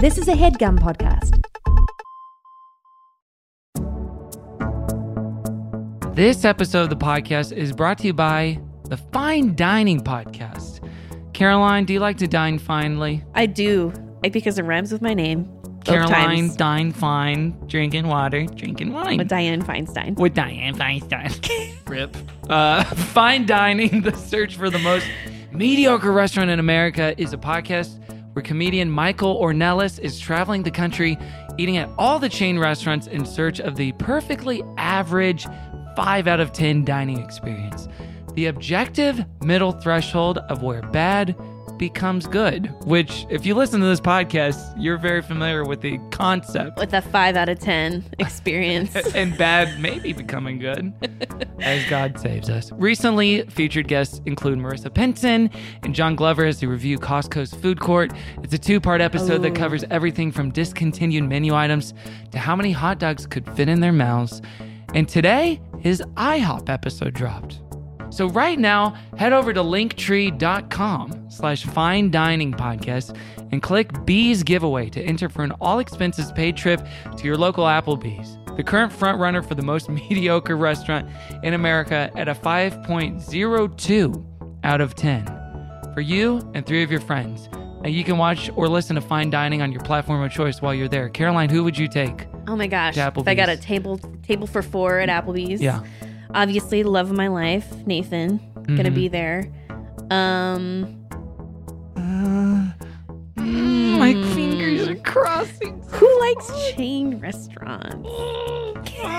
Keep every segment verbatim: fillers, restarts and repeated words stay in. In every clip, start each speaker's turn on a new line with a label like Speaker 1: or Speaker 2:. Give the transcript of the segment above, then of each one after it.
Speaker 1: This is a HeadGum podcast.
Speaker 2: This episode of the podcast is brought to you by the Fine Dining Podcast. Caroline, do you like to dine finely?
Speaker 3: I do, because it rhymes with my name.
Speaker 2: Caroline,
Speaker 3: times.
Speaker 2: dine fine, drinking water, drinking wine.
Speaker 3: With Diane Feinstein.
Speaker 2: With Diane Feinstein. Rip. Uh, Fine Dining, the search for the most mediocre restaurant in America, is a podcast where comedian Michael Ornelas is traveling the country, eating at all the chain restaurants in search of the perfectly average five out of ten dining experience. The objective middle threshold of where bad becomes good, which, if you listen to this podcast, you're very familiar with the concept.
Speaker 3: With a five out of ten experience.
Speaker 2: And bad maybe becoming good, as God saves us. Recently, featured guests include Marissa Pinson and John Glover as they review Costco's food court. It's a two-part episode Ooh. that covers everything from discontinued menu items to how many hot dogs could fit in their mouths. And today, his IHOP episode dropped. So right now, head over to linktree.com slash fine dining podcast and click Bees Giveaway to enter for an all expenses paid trip to your local Applebee's, the current frontrunner for the most mediocre restaurant in America at a five point oh two out of ten. For you and three of your friends. And you can watch or listen to Fine Dining on your platform of choice while you're there. Caroline, who would you take?
Speaker 3: Oh my gosh. If I got a table table for four at Applebee's.
Speaker 2: Yeah.
Speaker 3: Obviously, the love of my life, Nathan, mm-hmm. gonna be there. Um,
Speaker 2: uh, mm, my fingers are crossing.
Speaker 3: Who likes chain restaurants?
Speaker 2: Oh,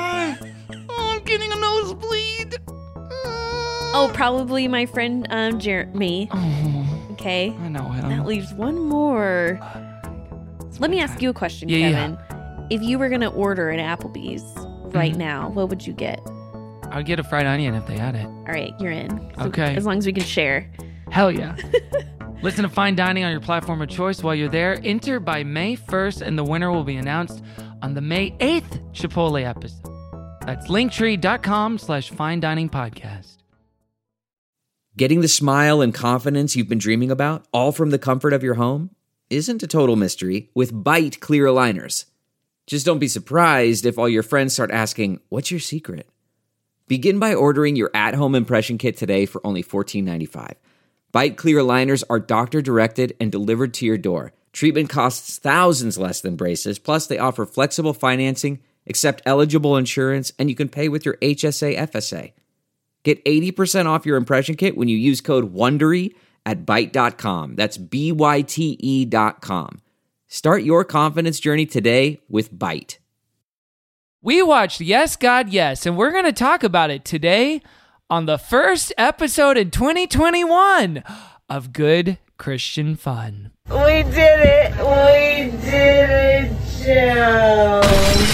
Speaker 2: I'm getting a nosebleed.
Speaker 3: Oh, probably my friend um, Jeremy.
Speaker 2: Oh,
Speaker 3: okay,
Speaker 2: I know him.
Speaker 3: That leaves one more. Let me ask you a question,
Speaker 2: yeah,
Speaker 3: Kevin.
Speaker 2: Yeah.
Speaker 3: If you were gonna order at Applebee's right mm-hmm. now, what would you get?
Speaker 2: I'd get a fried onion if they had it.
Speaker 3: All right, you're in. So
Speaker 2: okay.
Speaker 3: As long as we can share.
Speaker 2: Hell yeah. Listen to Fine Dining on your platform of choice while you're there. Enter by May first, and the winner will be announced on the May eighth Chipotle episode. That's linktree.com slash fine dining podcast.
Speaker 4: Getting the smile and confidence you've been dreaming about, all from the comfort of your home, isn't a total mystery with Byte clear aligners. Just don't be surprised if all your friends start asking, "What's your secret?" Begin by ordering your at-home impression kit today for only fourteen ninety-five. Byte clear aligners are doctor-directed and delivered to your door. Treatment costs thousands less than braces, plus they offer flexible financing, accept eligible insurance, and you can pay with your H S A F S A. Get eighty percent off your impression kit when you use code WONDERY at byte dot com. That's B Y T E dot com. Start your confidence journey today with Byte.
Speaker 2: We watched Yes, God, Yes, and we're going to talk about it today on the first episode in twenty twenty-one of Good Christian Fun.
Speaker 5: We did it! We did it, Joe!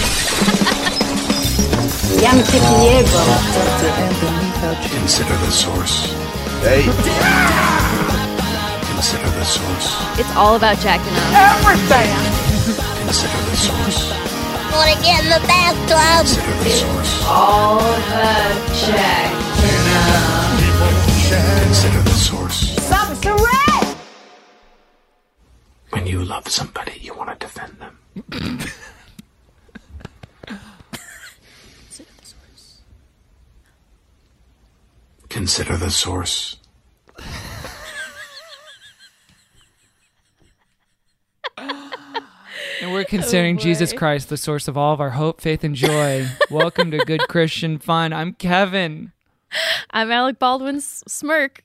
Speaker 6: Consider the source. Hey! Consider the source.
Speaker 7: It's all about jacking up.
Speaker 5: Everything!
Speaker 6: Consider the source.
Speaker 8: Want to get in the bathtub?
Speaker 6: Consider the source.
Speaker 5: All the jacking up.
Speaker 6: Consider the source.
Speaker 5: Something's so red!
Speaker 6: When you love somebody, you want to defend them.
Speaker 3: Consider the source.
Speaker 6: Consider the source.
Speaker 2: And we're considering
Speaker 3: oh
Speaker 2: Jesus Christ the source of all of our hope, faith, and joy. Welcome to Good Christian Fun. I'm Kevin.
Speaker 7: I'm Alec Baldwin's smirk.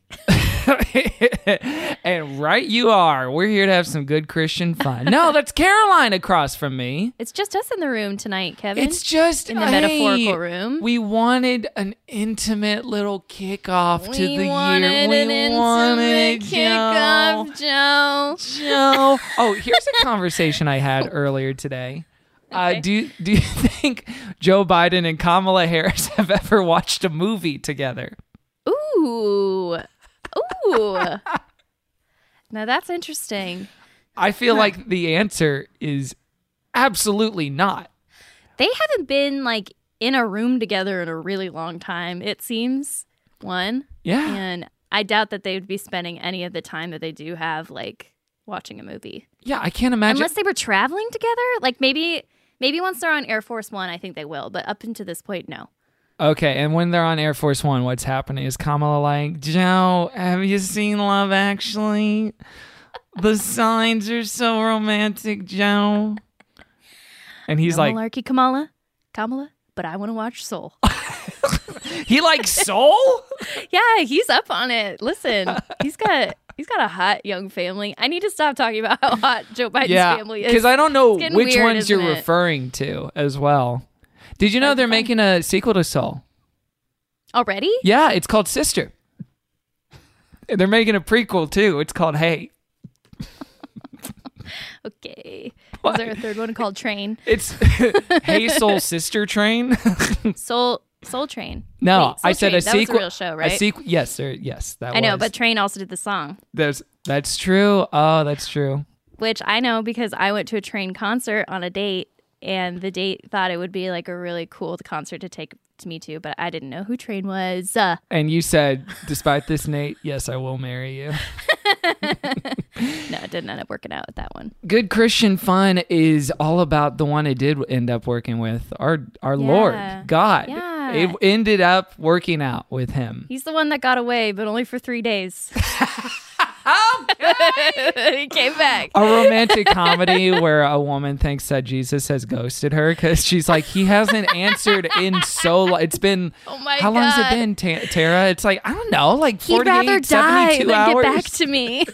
Speaker 2: And right you are. We're here to have some good Christian fun. No, that's Caroline across from me.
Speaker 7: It's just us in the room tonight, Kevin.
Speaker 2: It's just
Speaker 7: in the
Speaker 2: hey,
Speaker 7: metaphorical room.
Speaker 2: We wanted an intimate little kickoff
Speaker 7: we
Speaker 2: to the
Speaker 7: wanted
Speaker 2: year.
Speaker 7: An
Speaker 2: we wanted
Speaker 7: intimate kickoff, Joe.
Speaker 2: Joe. Oh, here's a conversation I had earlier today.
Speaker 7: Okay.
Speaker 2: Uh, do do you think Joe Biden and Kamala Harris have ever watched a movie together?
Speaker 7: Ooh. Ooh. Now that's interesting.
Speaker 2: I feel like the answer is absolutely not.
Speaker 7: They haven't been like in a room together in a really long time, it seems. One.
Speaker 2: Yeah.
Speaker 7: And I doubt that they would be spending any of the time that they do have like watching a movie.
Speaker 2: Yeah, I can't imagine.
Speaker 7: Unless they were traveling together. Like maybe maybe once they're on Air Force One, I think they will. But up until this point, no.
Speaker 2: Okay, and when they're on Air Force One, what's happening? Is Kamala like, Joe, have you seen Love Actually? The signs are so romantic, Joe. And he's
Speaker 7: no
Speaker 2: like,
Speaker 7: malarkey, Kamala, Kamala, but I want to watch Soul.
Speaker 2: he likes Soul?
Speaker 7: Yeah, he's up on it. Listen, he's got he's got a hot young family. I need to stop talking about how hot Joe Biden's
Speaker 2: Yeah,
Speaker 7: family is.
Speaker 2: because I don't know
Speaker 7: It's getting
Speaker 2: which
Speaker 7: weird,
Speaker 2: ones you're
Speaker 7: isn't it?
Speaker 2: referring to as well. Did you know
Speaker 7: That's
Speaker 2: they're
Speaker 7: fun.
Speaker 2: making a sequel to Soul?
Speaker 7: Already?
Speaker 2: Yeah, it's called Sister. They're making a prequel too. It's called Hey.
Speaker 7: Okay.
Speaker 2: What?
Speaker 7: Is there a third one called Train?
Speaker 2: It's Hey Soul Sister Train.
Speaker 7: Soul Soul Train.
Speaker 2: No,
Speaker 7: Wait, Soul
Speaker 2: I said
Speaker 7: Train.
Speaker 2: a
Speaker 7: That
Speaker 2: sequel.
Speaker 7: was a real show, right?
Speaker 2: A sequel. Yes, sir. Yes, that
Speaker 7: I know,
Speaker 2: was.
Speaker 7: but Train also did the song,
Speaker 2: That's that's true. Oh, that's true.
Speaker 7: which I know because I went to a Train concert on a date, and the date thought it would be like a really cool concert to take to me to, but I didn't know who Train was. Uh,
Speaker 2: And you said, despite this, Nate, yes, I will marry you.
Speaker 7: no, it didn't end up working out with that one.
Speaker 2: Good Christian fun is all about the one it did end up working with, our our
Speaker 7: Yeah.
Speaker 2: Lord God.
Speaker 7: Yeah.
Speaker 2: It ended up working out with him.
Speaker 7: He's the one that got away, but only for three days. He came back.
Speaker 2: A romantic comedy where a woman thinks that Jesus has ghosted her because she's like, he hasn't answered in so long. It's been,
Speaker 7: Oh my
Speaker 2: how long has it
Speaker 7: God.
Speaker 2: been, Ta- Tara? It's like, I don't know, like
Speaker 7: He'd
Speaker 2: forty-eight,
Speaker 7: rather die
Speaker 2: seventy-two
Speaker 7: than
Speaker 2: hours.
Speaker 7: get back to me.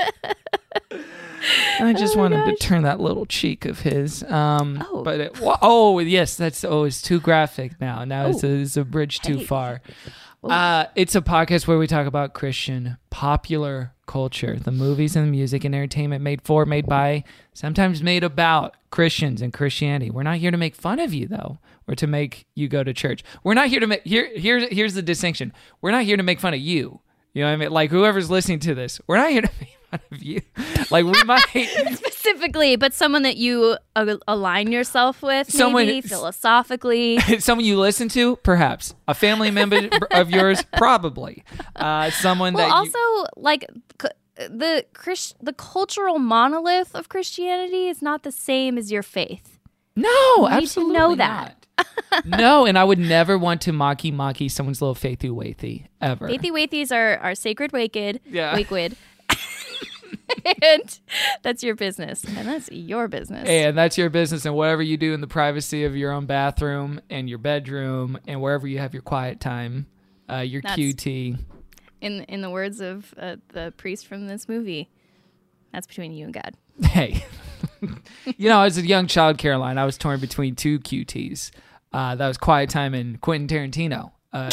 Speaker 2: And I just
Speaker 7: Oh my
Speaker 2: wanted
Speaker 7: gosh.
Speaker 2: to turn that little cheek of his. Um,
Speaker 7: Oh.
Speaker 2: But, it, well, oh, yes, that's, oh, it's too graphic now. Now it's, a,
Speaker 7: Oh.
Speaker 2: it's a bridge too
Speaker 7: Hey.
Speaker 2: far. Uh, it's a podcast where we talk about Christian popular culture, the movies and the music and entertainment made for, made by, sometimes made about Christians and Christianity. We're not here to make fun of you, though, or to make you go to church. We're not here to make, here, here's, here's the distinction. We're not here to make fun of you. You know what I mean? Like, whoever's listening to this, we're not here to make fun of you. Like, we might...
Speaker 7: Specifically, but someone that you uh, align yourself with,
Speaker 2: Someone-
Speaker 7: maybe philosophically.
Speaker 2: Someone you listen to, perhaps. A family member of yours, probably. Uh, someone
Speaker 7: Well,
Speaker 2: that you...
Speaker 7: also like c- the Christ- the cultural monolith of Christianity is not the same as your faith.
Speaker 2: No,
Speaker 7: need to
Speaker 2: absolutely
Speaker 7: know that.
Speaker 2: not. No, and I would never want to mocky mocky someone's little faithy waithy ever.
Speaker 7: Faithy waithies are are sacred waked,
Speaker 2: Yeah.
Speaker 7: wakewood. And that's your business, and that's your business.
Speaker 2: And that's your business, and whatever you do in the privacy of your own bathroom and your bedroom and wherever you have your quiet time, uh, your
Speaker 7: That's-
Speaker 2: Q T.
Speaker 7: in in the words of uh, the priest from this movie, that's between you and God.
Speaker 2: Hey, you know, as a young child, Caroline, I was torn between two Q Ts. Uh, that was Quiet Time and Quentin Tarantino. Uh,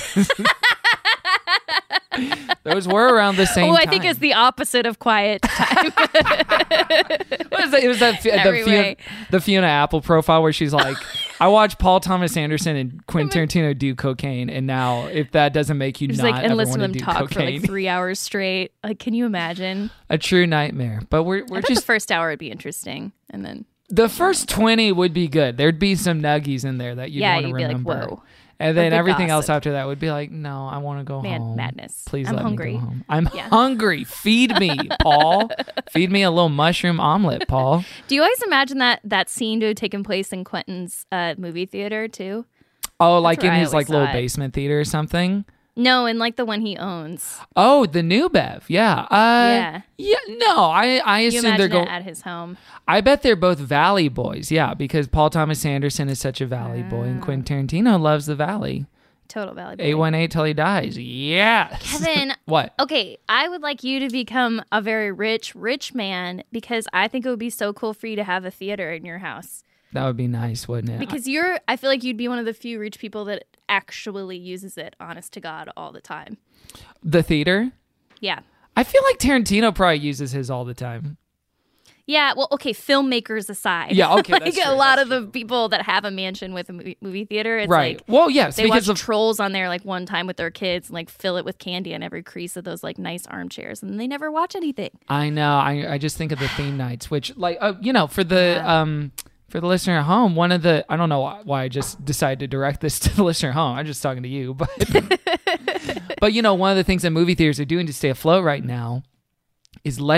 Speaker 2: those were around the same
Speaker 7: Oh, I
Speaker 2: time.
Speaker 7: think it's the opposite of quiet time.
Speaker 2: What is it? It was that fi- the,
Speaker 7: Every
Speaker 2: Fiona,
Speaker 7: way.
Speaker 2: the Fiona Apple profile where she's like, I watched Paul Thomas Anderson and Quentin Tarantino do cocaine, and now if that doesn't make you
Speaker 7: Just
Speaker 2: not
Speaker 7: like and
Speaker 2: ever
Speaker 7: listen
Speaker 2: want
Speaker 7: to
Speaker 2: to
Speaker 7: them
Speaker 2: do
Speaker 7: talk for
Speaker 2: cocaine,
Speaker 7: like three hours straight. Like, can you imagine?
Speaker 2: a true nightmare. But we're we're
Speaker 7: I bet
Speaker 2: just
Speaker 7: the first hour would be interesting, and then
Speaker 2: the first twenty would be good. There'd be some nuggies in there that you'd
Speaker 7: Yeah,
Speaker 2: want to
Speaker 7: you'd be like,
Speaker 2: remember.
Speaker 7: whoa.
Speaker 2: And then
Speaker 7: good
Speaker 2: everything else
Speaker 7: gossip.
Speaker 2: after that would be like, no, I want to go
Speaker 7: Man,
Speaker 2: home.
Speaker 7: madness.
Speaker 2: Please
Speaker 7: I'm
Speaker 2: let
Speaker 7: hungry.
Speaker 2: me go home. I'm
Speaker 7: Yeah.
Speaker 2: hungry. Feed me, Paul. Feed me a little mushroom omelet, Paul.
Speaker 7: do you always imagine that that scene to have taken place in Quentin's uh, movie theater too?
Speaker 2: Oh, like in
Speaker 7: where I
Speaker 2: his like
Speaker 7: always
Speaker 2: little
Speaker 7: saw it.
Speaker 2: basement theater or something.
Speaker 7: No, and like the one he owns.
Speaker 2: Oh, the new Bev. Yeah. Uh,
Speaker 7: Yeah.
Speaker 2: Yeah. No, I I
Speaker 7: You
Speaker 2: assume they're
Speaker 7: imagine
Speaker 2: going.
Speaker 7: it at his home.
Speaker 2: I bet they're both Valley boys. Yeah, because Paul Thomas Anderson is such a Valley boy, and Quentin Tarantino loves the Valley.
Speaker 7: Total Valley Boy.
Speaker 2: eight one eight till he dies. Yes.
Speaker 7: Kevin,
Speaker 2: What?
Speaker 7: okay, I would like you to become a very rich, rich man because I think it would be so cool for you to have a theater in your house.
Speaker 2: That would be nice, wouldn't it?
Speaker 7: Because you're, I feel like you'd be one of the few rich people that actually uses it, honest to God, all the time.
Speaker 2: The theater?
Speaker 7: Yeah.
Speaker 2: I feel like Tarantino probably uses his all the time.
Speaker 7: Yeah, well, okay, filmmakers aside.
Speaker 2: Yeah, okay,
Speaker 7: like
Speaker 2: that's
Speaker 7: a
Speaker 2: true,
Speaker 7: lot
Speaker 2: that's
Speaker 7: of the people that have a mansion with a movie, movie theater, it's
Speaker 2: Right.
Speaker 7: like
Speaker 2: Well, yes,
Speaker 7: they
Speaker 2: because
Speaker 7: watch
Speaker 2: of
Speaker 7: Trolls on there like one time with their kids and like fill it with candy on every crease of those like nice armchairs, and they never watch anything.
Speaker 2: I know. I I just think of the theme nights, which like uh, you know, for the
Speaker 7: Yeah.
Speaker 2: um for the listener at home, one of the I don't know why, why I just decided to direct this to the listener at home. I'm just talking to you, but but you know, one of the things that movie theaters are doing to stay afloat right now is letting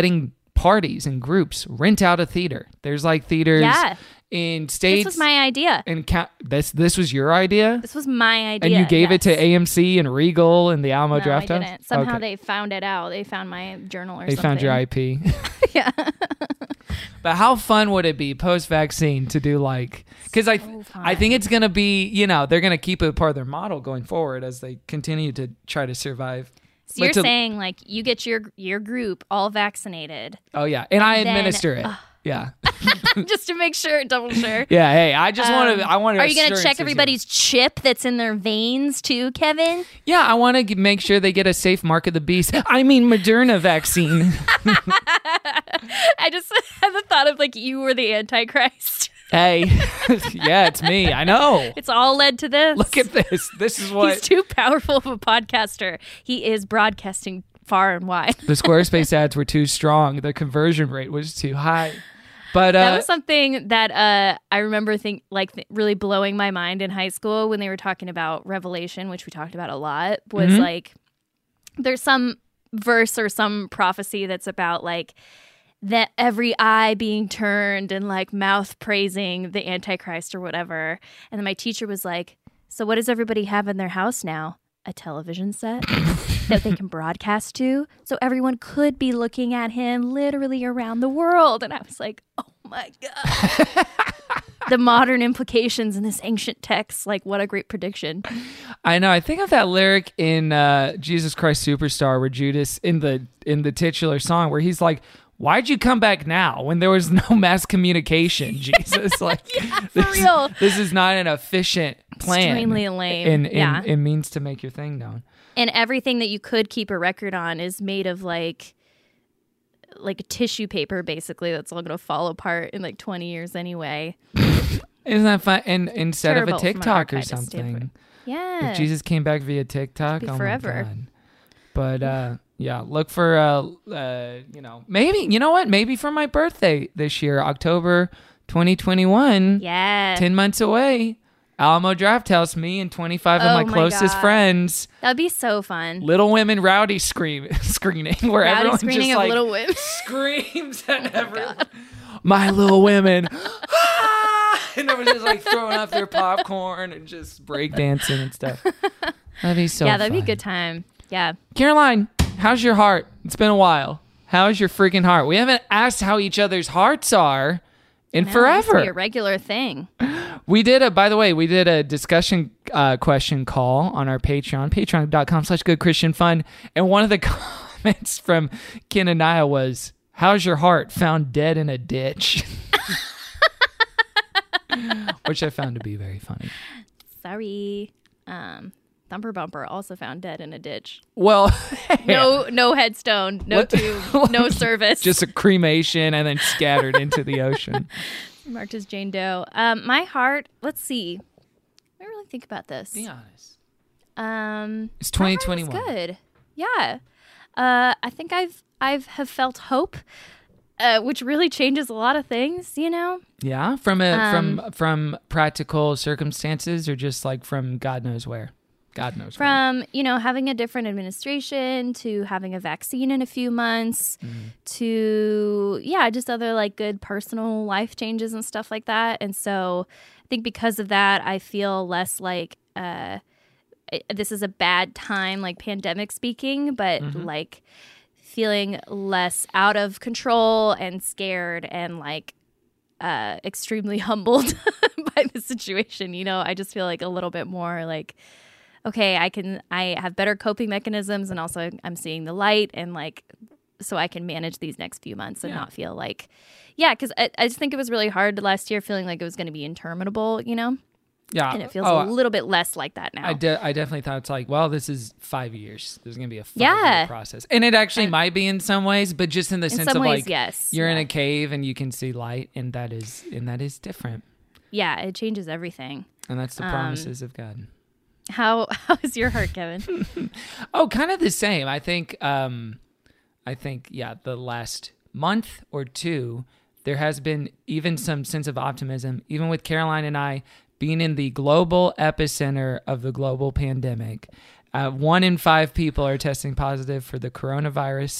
Speaker 2: parties and groups, rent out a theater. There's like theaters
Speaker 7: Yeah.
Speaker 2: in states.
Speaker 7: This was my idea.
Speaker 2: and ca- this this was your idea,
Speaker 7: This was my idea.
Speaker 2: and you gave it to
Speaker 7: yes.
Speaker 2: A M C and Regal and the Alamo
Speaker 7: No,
Speaker 2: Draft
Speaker 7: I
Speaker 2: House.
Speaker 7: didn't. Somehow
Speaker 2: Okay.
Speaker 7: they found it out. They found my journal or
Speaker 2: They
Speaker 7: something.
Speaker 2: found your I P.
Speaker 7: Yeah.
Speaker 2: But how fun would it be post-vaccine to do like? Because I,
Speaker 7: So
Speaker 2: I think it's gonna be, you know, they're gonna keep it part of their model going forward as they continue to try to survive.
Speaker 7: So
Speaker 2: But
Speaker 7: you're
Speaker 2: to-
Speaker 7: saying like you get your your group all vaccinated
Speaker 2: Oh yeah, and I
Speaker 7: And then-
Speaker 2: administer it. Yeah,
Speaker 7: just to make sure, double sure.
Speaker 2: yeah. Hey, I just want to. I want to.
Speaker 7: Um, Are you going to check everybody's chip that's in their veins too, Kevin?
Speaker 2: Yeah, I want to make sure they get a safe mark of the beast. I mean, Moderna vaccine.
Speaker 7: I just had the thought of like you were the Antichrist.
Speaker 2: Hey, yeah, it's me. I know.
Speaker 7: It's all led to this.
Speaker 2: Look at this. This is what
Speaker 7: He's too powerful of a podcaster. He is broadcasting far and wide.
Speaker 2: the Squarespace ads were too strong. The conversion rate was too high. But uh,
Speaker 7: That was something that uh, I remember think like th- really blowing my mind in high school when they were talking about Revelation, which we talked about a lot, was
Speaker 2: Mm-hmm.
Speaker 7: like there's some verse or some prophecy that's about like that every eye being turned and like mouth praising the Antichrist or whatever. And then my teacher was like, so what does everybody have in their house now? A television set that they can broadcast to. So everyone could be looking at him literally around the world. And I was like, oh my God. The modern implications in this ancient text. Like, what a great prediction.
Speaker 2: I know. I think of that lyric in uh, Jesus Christ Superstar, where Judas in the in the titular song, where he's like, "Why'd you come back now when there was no mass communication, Jesus? Like,
Speaker 7: for
Speaker 2: this,
Speaker 7: real.
Speaker 2: this is not an efficient plan.
Speaker 7: Extremely lame.
Speaker 2: In, in,
Speaker 7: Yeah.
Speaker 2: in means to make your thing known.
Speaker 7: And everything that you could keep a record on is made of like like tissue paper, basically, that's all going to fall apart in like twenty years anyway.
Speaker 2: Isn't that fun? And instead
Speaker 7: Terrible
Speaker 2: of a
Speaker 7: from an
Speaker 2: TikTok or
Speaker 7: archivist
Speaker 2: something,
Speaker 7: standpoint. Yeah.
Speaker 2: if Jesus came back via TikTok,
Speaker 7: be
Speaker 2: oh
Speaker 7: forever.
Speaker 2: my God. But uh, yeah, look for uh, uh, you know, maybe you know what? Maybe for my birthday this year, October twenty twenty-one.
Speaker 7: Yeah.
Speaker 2: ten months away. Alamo Draft House, me and twenty-five
Speaker 7: Oh
Speaker 2: of my
Speaker 7: my
Speaker 2: closest
Speaker 7: God.
Speaker 2: friends.
Speaker 7: That'd be so fun.
Speaker 2: Little Women Rowdy scream screening where
Speaker 7: Rowdy
Speaker 2: everyone
Speaker 7: screening
Speaker 2: just
Speaker 7: of
Speaker 2: like
Speaker 7: Little Women.
Speaker 2: screams at everyone. My Little Women. Ah! And everyone's just like throwing up their popcorn and just breakdancing and stuff. That'd be so
Speaker 7: yeah, that'd be a
Speaker 2: fun.
Speaker 7: good time. Yeah.
Speaker 2: Caroline, how's your heart? It's been a while. How's your freaking heart? We haven't asked how each other's hearts are in
Speaker 7: That used to
Speaker 2: forever.
Speaker 7: be a regular thing.
Speaker 2: We did a, by the way, we did a discussion uh, question call on our Patreon, patreon.com slash good Christian fun. And one of the comments from Ken and Nia was, how's your heart? Found dead in a ditch. Which I found to be very funny.
Speaker 7: Sorry. Um, Thumper Bumper also found dead in a ditch.
Speaker 2: Well,
Speaker 7: No, no headstone, no
Speaker 2: What-
Speaker 7: tomb, no service.
Speaker 2: just a cremation and then scattered into the ocean.
Speaker 7: Marked as Jane Doe. Um, my heart. Let's see. Let me really think about this.
Speaker 2: Be honest.
Speaker 7: Um,
Speaker 2: It's
Speaker 7: my heart
Speaker 2: twenty twenty-one.
Speaker 7: was good. Yeah. Uh, I think I've I've have felt hope, uh, which really changes a lot of things. You know.
Speaker 2: Yeah, from a
Speaker 7: Um,
Speaker 2: from from practical circumstances or just like from God knows where. God knows where.
Speaker 7: From, you know, having a different administration to having a vaccine in a few months to, yeah, just other like good personal life changes and stuff like that. And so I think because of that, I feel less like uh, it- this is a bad time, like pandemic speaking, but like feeling less out of control and scared and like uh, extremely humbled by the situation. You know, I just feel like a little bit more like, okay, I can, I have better coping mechanisms, and also I'm seeing the light, and like, so I can manage these next few months and
Speaker 2: Yeah.
Speaker 7: not feel like, yeah, because I, I just think it was really hard last year, feeling like it was going to be interminable, you know,
Speaker 2: yeah.
Speaker 7: and it feels
Speaker 2: oh,
Speaker 7: a little bit less like that now.
Speaker 2: I, de- I definitely thought it's like, well, this is five years. There's going to be a five
Speaker 7: Yeah.
Speaker 2: year process. And it actually might be in some ways, but just in the
Speaker 7: In
Speaker 2: sense
Speaker 7: some
Speaker 2: of
Speaker 7: ways,
Speaker 2: like,
Speaker 7: yes.
Speaker 2: you're in
Speaker 7: Yeah.
Speaker 2: a cave and you can see light, and that is and that is different.
Speaker 7: Yeah, it changes everything.
Speaker 2: And that's the
Speaker 7: Um,
Speaker 2: promises of God.
Speaker 7: How how is your heart, Kevin?
Speaker 2: Oh, kind of the same. I think, um, I think, yeah, the last month or two, there has been even some sense of optimism, even with Caroline and I being in the global epicenter of the global pandemic. Uh, one in five people are testing positive for the coronavirus.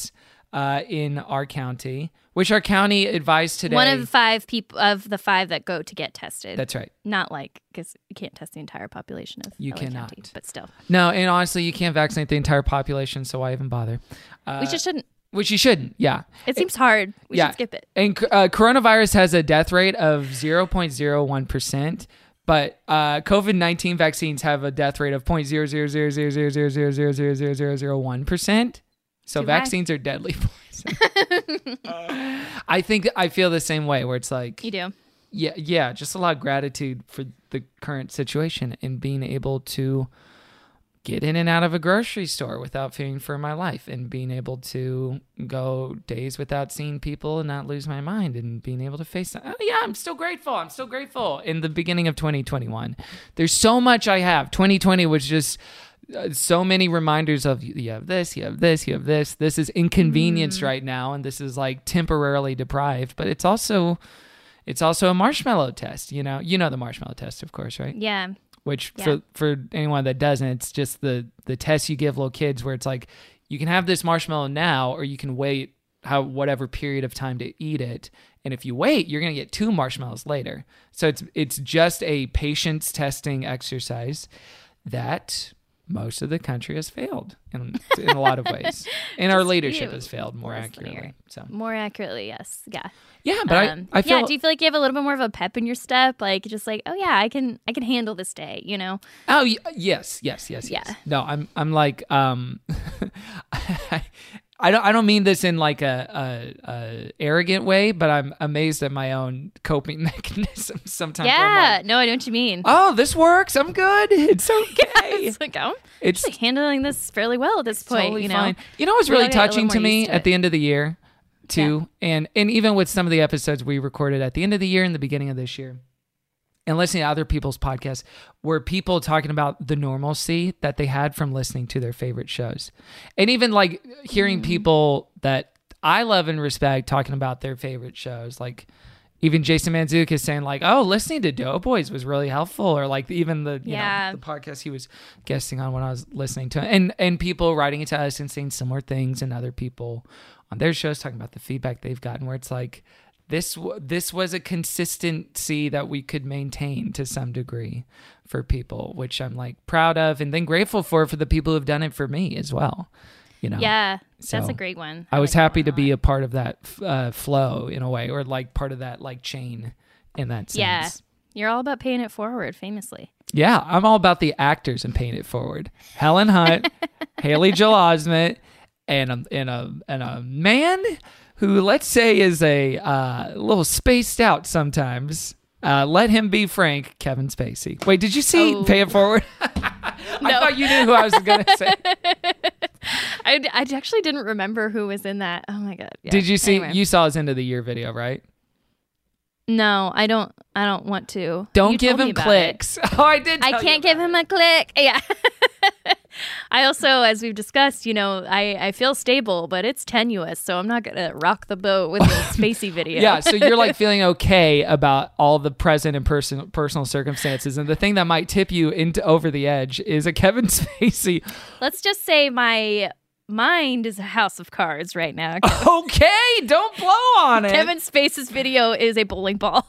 Speaker 2: uh, in our county, which our county advised today.
Speaker 7: One of the five people of the five that go to get tested.
Speaker 2: That's right.
Speaker 7: Not like, because you can't test the entire population of
Speaker 2: You
Speaker 7: L A
Speaker 2: cannot.
Speaker 7: County, but still.
Speaker 2: No, and honestly, you can't vaccinate the entire population, so why even bother? Uh,
Speaker 7: we just shouldn't.
Speaker 2: Which you shouldn't, yeah.
Speaker 7: It seems hard. We
Speaker 2: yeah.
Speaker 7: should skip it.
Speaker 2: And uh, coronavirus has a death rate of zero point zero one percent, but uh, COVID nineteen vaccines have a death rate of zero point zero zero zero zero zero zero zero zero zero zero zero zero one percent. So
Speaker 7: Too high.
Speaker 2: vaccines are deadly poison. I think I feel the same way, where it's like,
Speaker 7: You do.
Speaker 2: yeah, yeah, just a lot of gratitude for the current situation and being able to get in and out of a grocery store without fearing for my life, and being able to go days without seeing people and not lose my mind, and being able to face that. Oh, yeah, I'm still grateful. I'm still grateful. In the beginning of twenty twenty-one, there's so much I have. twenty twenty was just uh, so many reminders of you have this, you have this, you have this. This is inconvenienced
Speaker 7: Mm.
Speaker 2: right now, and this is like temporarily deprived, but it's also it's also a marshmallow test. You know, you know the marshmallow test, of course, right?
Speaker 7: Yeah.
Speaker 2: Which
Speaker 7: Yeah.
Speaker 2: for for anyone that doesn't, it's just the the test you give little kids, where it's like, you can have this marshmallow now, or you can wait how whatever period of time to eat it. And if you wait, you're gonna get two marshmallows later. So it's it's just a patience testing exercise that most of the country has failed in, in a lot of ways, and our
Speaker 7: Just
Speaker 2: leadership
Speaker 7: you.
Speaker 2: has failed more
Speaker 7: Less
Speaker 2: accurately.
Speaker 7: linear.
Speaker 2: So
Speaker 7: More accurately, yes. Yeah.
Speaker 2: yeah, but
Speaker 7: Um,
Speaker 2: I I feel
Speaker 7: yeah. Do you feel like you have a little bit more of a pep in your step? Like, just like, oh yeah, I can I can handle this day. You know?
Speaker 2: Oh y- yes, yes, yes, yes.
Speaker 7: Yeah.
Speaker 2: No, I'm I'm like um, I, I don't I don't mean this in like a, a, a arrogant way, but I'm amazed at my own coping mechanism. Sometimes I'm
Speaker 7: Yeah.
Speaker 2: like,
Speaker 7: No, I know what you mean.
Speaker 2: oh, this works. I'm good. It's okay.
Speaker 7: It's like, oh,
Speaker 2: It's
Speaker 7: like handling this fairly well at this point.
Speaker 2: totally
Speaker 7: you know?
Speaker 2: fine. You know what's
Speaker 7: We
Speaker 2: really
Speaker 7: all get a little
Speaker 2: touching to
Speaker 7: more
Speaker 2: me
Speaker 7: used to
Speaker 2: at
Speaker 7: it.
Speaker 2: the end of the year, too, and and even with some of the episodes we recorded at the end of the year and the beginning of this year, and listening to other people's podcasts, were people talking about the normalcy that they had from listening to their favorite shows, and even like hearing
Speaker 7: Mm.
Speaker 2: people that I love and respect talking about their favorite shows, like. Even Jason Manzukis saying like, "Oh, listening to Doughboys was really helpful," or like even the you
Speaker 7: Yeah.
Speaker 2: know the podcast he was guesting on when I was listening to it, and and people writing into us and saying similar things, and other people on their shows talking about the feedback they've gotten, where it's like this w- this was a consistency that we could maintain to some degree for people, which I'm like proud of, and then grateful for for the people who've done it for me as well. You know,
Speaker 7: Yeah, that's
Speaker 2: So,
Speaker 7: a great one.
Speaker 2: I was
Speaker 7: like that
Speaker 2: happy
Speaker 7: one
Speaker 2: to
Speaker 7: a
Speaker 2: be
Speaker 7: lot.
Speaker 2: a part of that uh, flow in a way, or like part of that like chain in that sense.
Speaker 7: Yeah, you're all about paying it forward, famously.
Speaker 2: Yeah, I'm all about the actors and paying it forward. Helen Hunt, Haley Joel Osment, and a, and a and a man who, let's say, is a uh, little spaced out sometimes. Uh, let him be frank, Kevin Spacey. Wait, did you see
Speaker 7: Oh.
Speaker 2: Pay It Forward? I thought you knew who I was going to say.
Speaker 7: I, I actually didn't remember who was in that. Oh my god! Yeah.
Speaker 2: Did you see?
Speaker 7: Anyway.
Speaker 2: You saw his end of the year video, right?
Speaker 7: No, I don't. I don't want to.
Speaker 2: Don't
Speaker 7: You
Speaker 2: give
Speaker 7: told me
Speaker 2: him
Speaker 7: about
Speaker 2: clicks. Oh, I did.
Speaker 7: I
Speaker 2: tell you
Speaker 7: can't give
Speaker 2: about
Speaker 7: him a click. Yeah. I also, as we've discussed, you know, I, I feel stable, but it's tenuous, so I'm not gonna rock the boat with the spacey video.
Speaker 2: Yeah, so you're like feeling okay about all the present and personal personal circumstances, and the thing that might tip you into over the edge is a Kevin Spacey.
Speaker 7: Let's just say my mind is a house of cards right now.
Speaker 2: Okay, don't blow on it.
Speaker 7: Kevin Spacey's video is a bowling ball.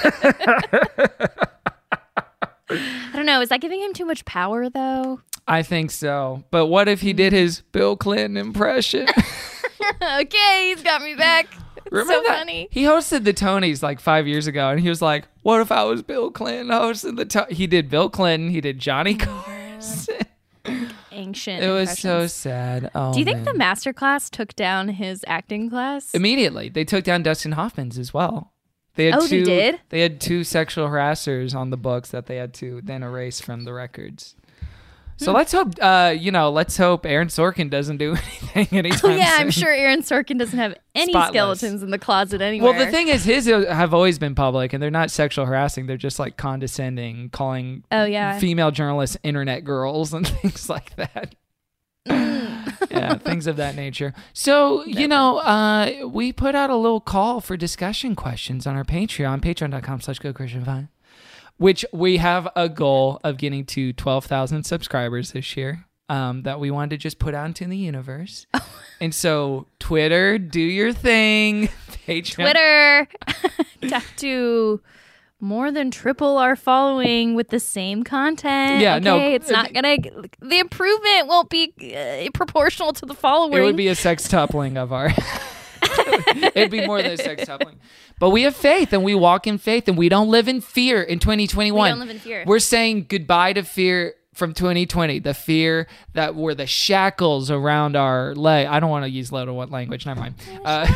Speaker 7: I don't know. Is that giving him too much power, though?
Speaker 2: I think so. But what if he did his Bill Clinton impression?
Speaker 7: Okay, he's got me back. It's
Speaker 2: Remember
Speaker 7: so
Speaker 2: that?
Speaker 7: funny.
Speaker 2: He hosted the Tonys like five years ago, and he was like, "What if I was Bill Clinton hosting the?" To-? He did Bill Clinton. He did Johnny Carson.
Speaker 7: Ancient.
Speaker 2: It was so
Speaker 7: impressions.
Speaker 2: sad. Oh,
Speaker 7: Do you think
Speaker 2: man.
Speaker 7: the master class took down his acting class?
Speaker 2: Immediately, they took down Dustin Hoffman's as well. They had
Speaker 7: Oh, they
Speaker 2: two,
Speaker 7: did?
Speaker 2: They had two sexual harassers on the books that they had to then erase from the records. So
Speaker 7: Hmm.
Speaker 2: let's hope, uh, you know, let's hope Aaron Sorkin doesn't do anything anytime
Speaker 7: Oh, yeah, I'm
Speaker 2: soon.
Speaker 7: sure Aaron Sorkin doesn't have any
Speaker 2: Spotless.
Speaker 7: skeletons in the closet anywhere.
Speaker 2: Well, the thing is, his have always been public, and they're not sexual harassing. They're just like condescending, calling
Speaker 7: Oh, yeah.
Speaker 2: female journalists internet girls and things like that. Yeah, things of that nature. So, you know, uh, we put out a little call for discussion questions on our Patreon, patreon.com slash go Christian Vine, which we have a goal of getting to twelve thousand subscribers this year. um, that we wanted to just put out into the universe. And so Twitter, do your thing. Patreon.
Speaker 7: Twitter, have to more than triple our following with the same content.
Speaker 2: Yeah,
Speaker 7: okay?
Speaker 2: no.
Speaker 7: It's not gonna. The improvement won't be uh, proportional to the following.
Speaker 2: It would be a sextupling of our. It'd be more than a sextupling. But we have faith, and we walk in faith, and we don't live in fear in twenty twenty-one.
Speaker 7: We don't live in fear.
Speaker 2: We're saying goodbye to fear from twenty twenty. The fear that were the shackles around our leg. I don't want to use little what language. Never mind. Uh,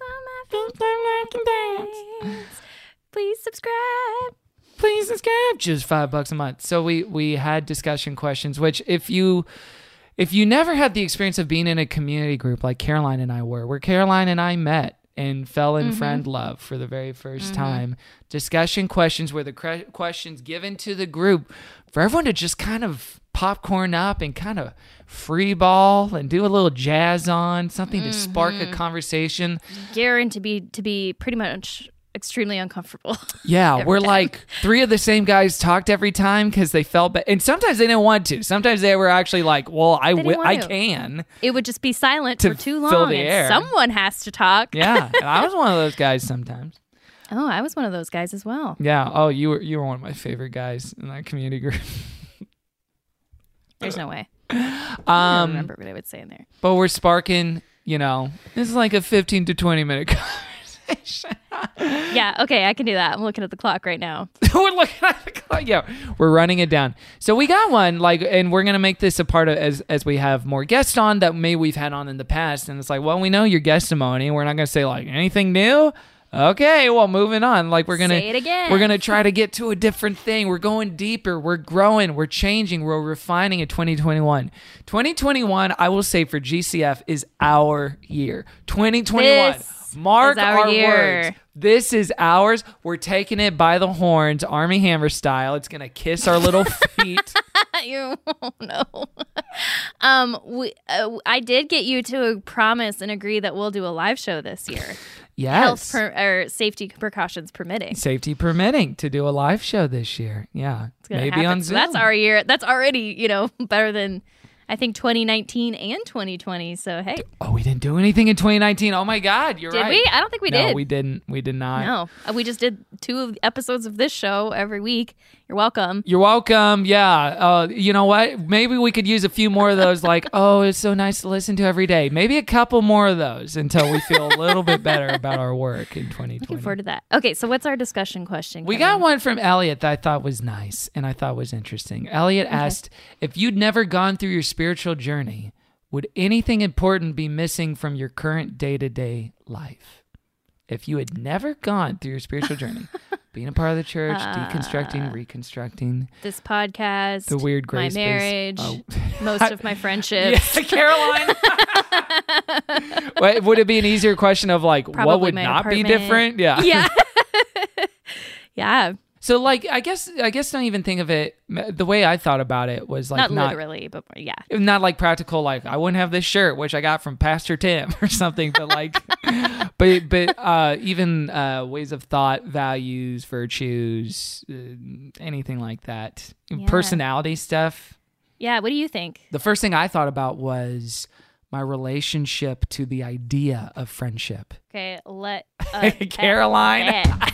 Speaker 7: Please subscribe.
Speaker 2: Please subscribe. Just five bucks a month. So we we had discussion questions, which if you if you never had the experience of being in a community group like Caroline and I were, where Caroline and I met and fell in
Speaker 7: Mm-hmm.
Speaker 2: friend love for the very first time, discussion questions were the cre- questions given to the group for everyone to just kind of popcorn up and kind of free ball and do a little jazz on, something to spark
Speaker 7: Mm-hmm.
Speaker 2: a conversation.
Speaker 7: Guaranteed to be to be pretty much extremely uncomfortable.
Speaker 2: Yeah, we're like three of the same guys talked every time because they felt bad. And sometimes they didn't want to. Sometimes they were actually like, well, I,
Speaker 7: They didn't
Speaker 2: w-
Speaker 7: want
Speaker 2: I
Speaker 7: to.
Speaker 2: can.
Speaker 7: It would just be silent
Speaker 2: To
Speaker 7: for too
Speaker 2: fill
Speaker 7: long,
Speaker 2: the
Speaker 7: and
Speaker 2: air.
Speaker 7: someone has to talk.
Speaker 2: Yeah, and I was one of those guys sometimes.
Speaker 7: Oh, I was one of those guys as well.
Speaker 2: Yeah. Oh, you were you were one of my favorite guys in that community group.
Speaker 7: There's no way. I don't
Speaker 2: Um,
Speaker 7: remember what I would say in there.
Speaker 2: but we're sparking. You know, this is like a fifteen to twenty minute conversation.
Speaker 7: Yeah, okay, I can do that. I'm looking at the clock right now.
Speaker 2: We're looking at the clock. Yeah, we're running it down. So we got one, like, and we're gonna make this a part of as as we have more guests on that maybe we've had on in the past. And it's like, well, we know your guestimony. We're not gonna say like anything new. Okay, well, moving on. Like we're gonna
Speaker 7: Say it again.
Speaker 2: We're gonna try to get to a different thing. We're going deeper. We're growing. We're changing. We're refining in twenty twenty-one. twenty twenty-one, I will say for G C F is our year. twenty twenty-one.
Speaker 7: This
Speaker 2: Mark
Speaker 7: is our
Speaker 2: our
Speaker 7: year.
Speaker 2: words. This is ours. We're taking it by the horns, Army Hammer style. It's gonna kiss our little feet.
Speaker 7: You oh, no. um, we, uh, I did get you to promise and agree that we'll do a live show this year.
Speaker 2: Yes.
Speaker 7: Health per, or safety precautions permitting.
Speaker 2: Safety permitting to do a live show this year. Yeah.
Speaker 7: It's gonna
Speaker 2: Maybe
Speaker 7: happen.
Speaker 2: on
Speaker 7: So
Speaker 2: Zoom.
Speaker 7: that's our year. That's already, you know, better than I think twenty nineteen and twenty twenty. So hey,
Speaker 2: Oh, we didn't do anything in twenty nineteen. Oh my God, you're
Speaker 7: did
Speaker 2: right.
Speaker 7: we? I don't think we
Speaker 2: no,
Speaker 7: did.
Speaker 2: we didn't. We did not.
Speaker 7: No, Uh, we just did two of the episodes of this show every week. You're welcome.
Speaker 2: You're welcome. Yeah. Uh, you know what? Maybe we could use a few more of those. Like, oh, it's so nice to listen to every day. Maybe a couple more of those until we feel a little bit better about our work in twenty twenty.
Speaker 7: Looking forward to that. Okay, so what's our discussion question?
Speaker 2: We
Speaker 7: Kevin?
Speaker 2: got one from Elliot that I thought was nice and I thought was interesting. Elliot asked, if you'd never gone through your spiritual journey, would anything important be missing from your current day-to-day life? If you had never gone through your spiritual journey, being a part of the church, deconstructing, reconstructing,
Speaker 7: this podcast,
Speaker 2: the weird grace
Speaker 7: my marriage,
Speaker 2: Oh.
Speaker 7: most of my friendships.
Speaker 2: Yeah, Caroline. Wait, would it be an easier question of like, what
Speaker 7: Probably
Speaker 2: would
Speaker 7: my
Speaker 2: not be
Speaker 7: apartment.
Speaker 2: different? Yeah.
Speaker 7: Yeah. Yeah.
Speaker 2: So like, I guess, I guess don't even think of it. The way I thought about it was like
Speaker 7: not,
Speaker 2: not,
Speaker 7: literally, but yeah.
Speaker 2: not like practical. Like I wouldn't have this shirt, which I got from Pastor Tim or something. But like, but but uh, even uh, ways of thought, values, virtues, uh, anything like that,
Speaker 7: Yeah.
Speaker 2: personality stuff.
Speaker 7: Yeah. What do you think?
Speaker 2: The first thing I thought about was my relationship to the idea of friendship.
Speaker 7: Okay. Let uh,
Speaker 2: Caroline.
Speaker 7: yeah.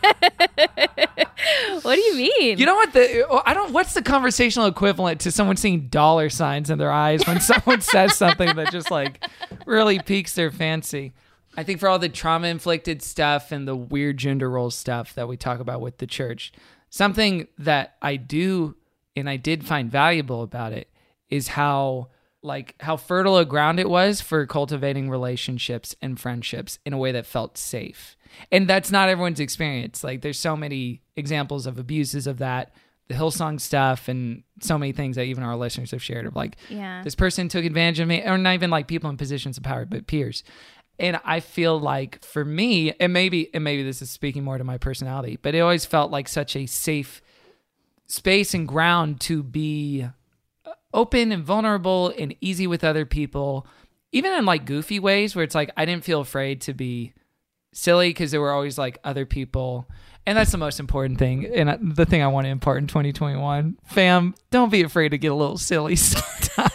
Speaker 7: What do you mean?
Speaker 2: You know what the I don't what's the conversational equivalent to someone seeing dollar signs in their eyes when someone says something that just like really piques their fancy. I think for all the trauma inflicted stuff and the weird gender role stuff that we talk about with the church, something that I do and I did find valuable about it is how like how fertile a ground it was for cultivating relationships and friendships in a way that felt safe. And that's not everyone's experience. Like there's so many examples of abuses of that, the Hillsong stuff and so many things that even our listeners have shared of like,
Speaker 7: Yeah.
Speaker 2: this person took advantage of me, or not even like people in positions of power, but peers. And I feel like for me, and maybe, and maybe this is speaking more to my personality, but it always felt like such a safe space and ground to be open and vulnerable and easy with other people, even in like goofy ways where it's like, I didn't feel afraid to be silly because there were always like other people. And that's the most important thing. And the thing I want to impart in twenty twenty-one, fam, don't be afraid to get a little silly sometimes.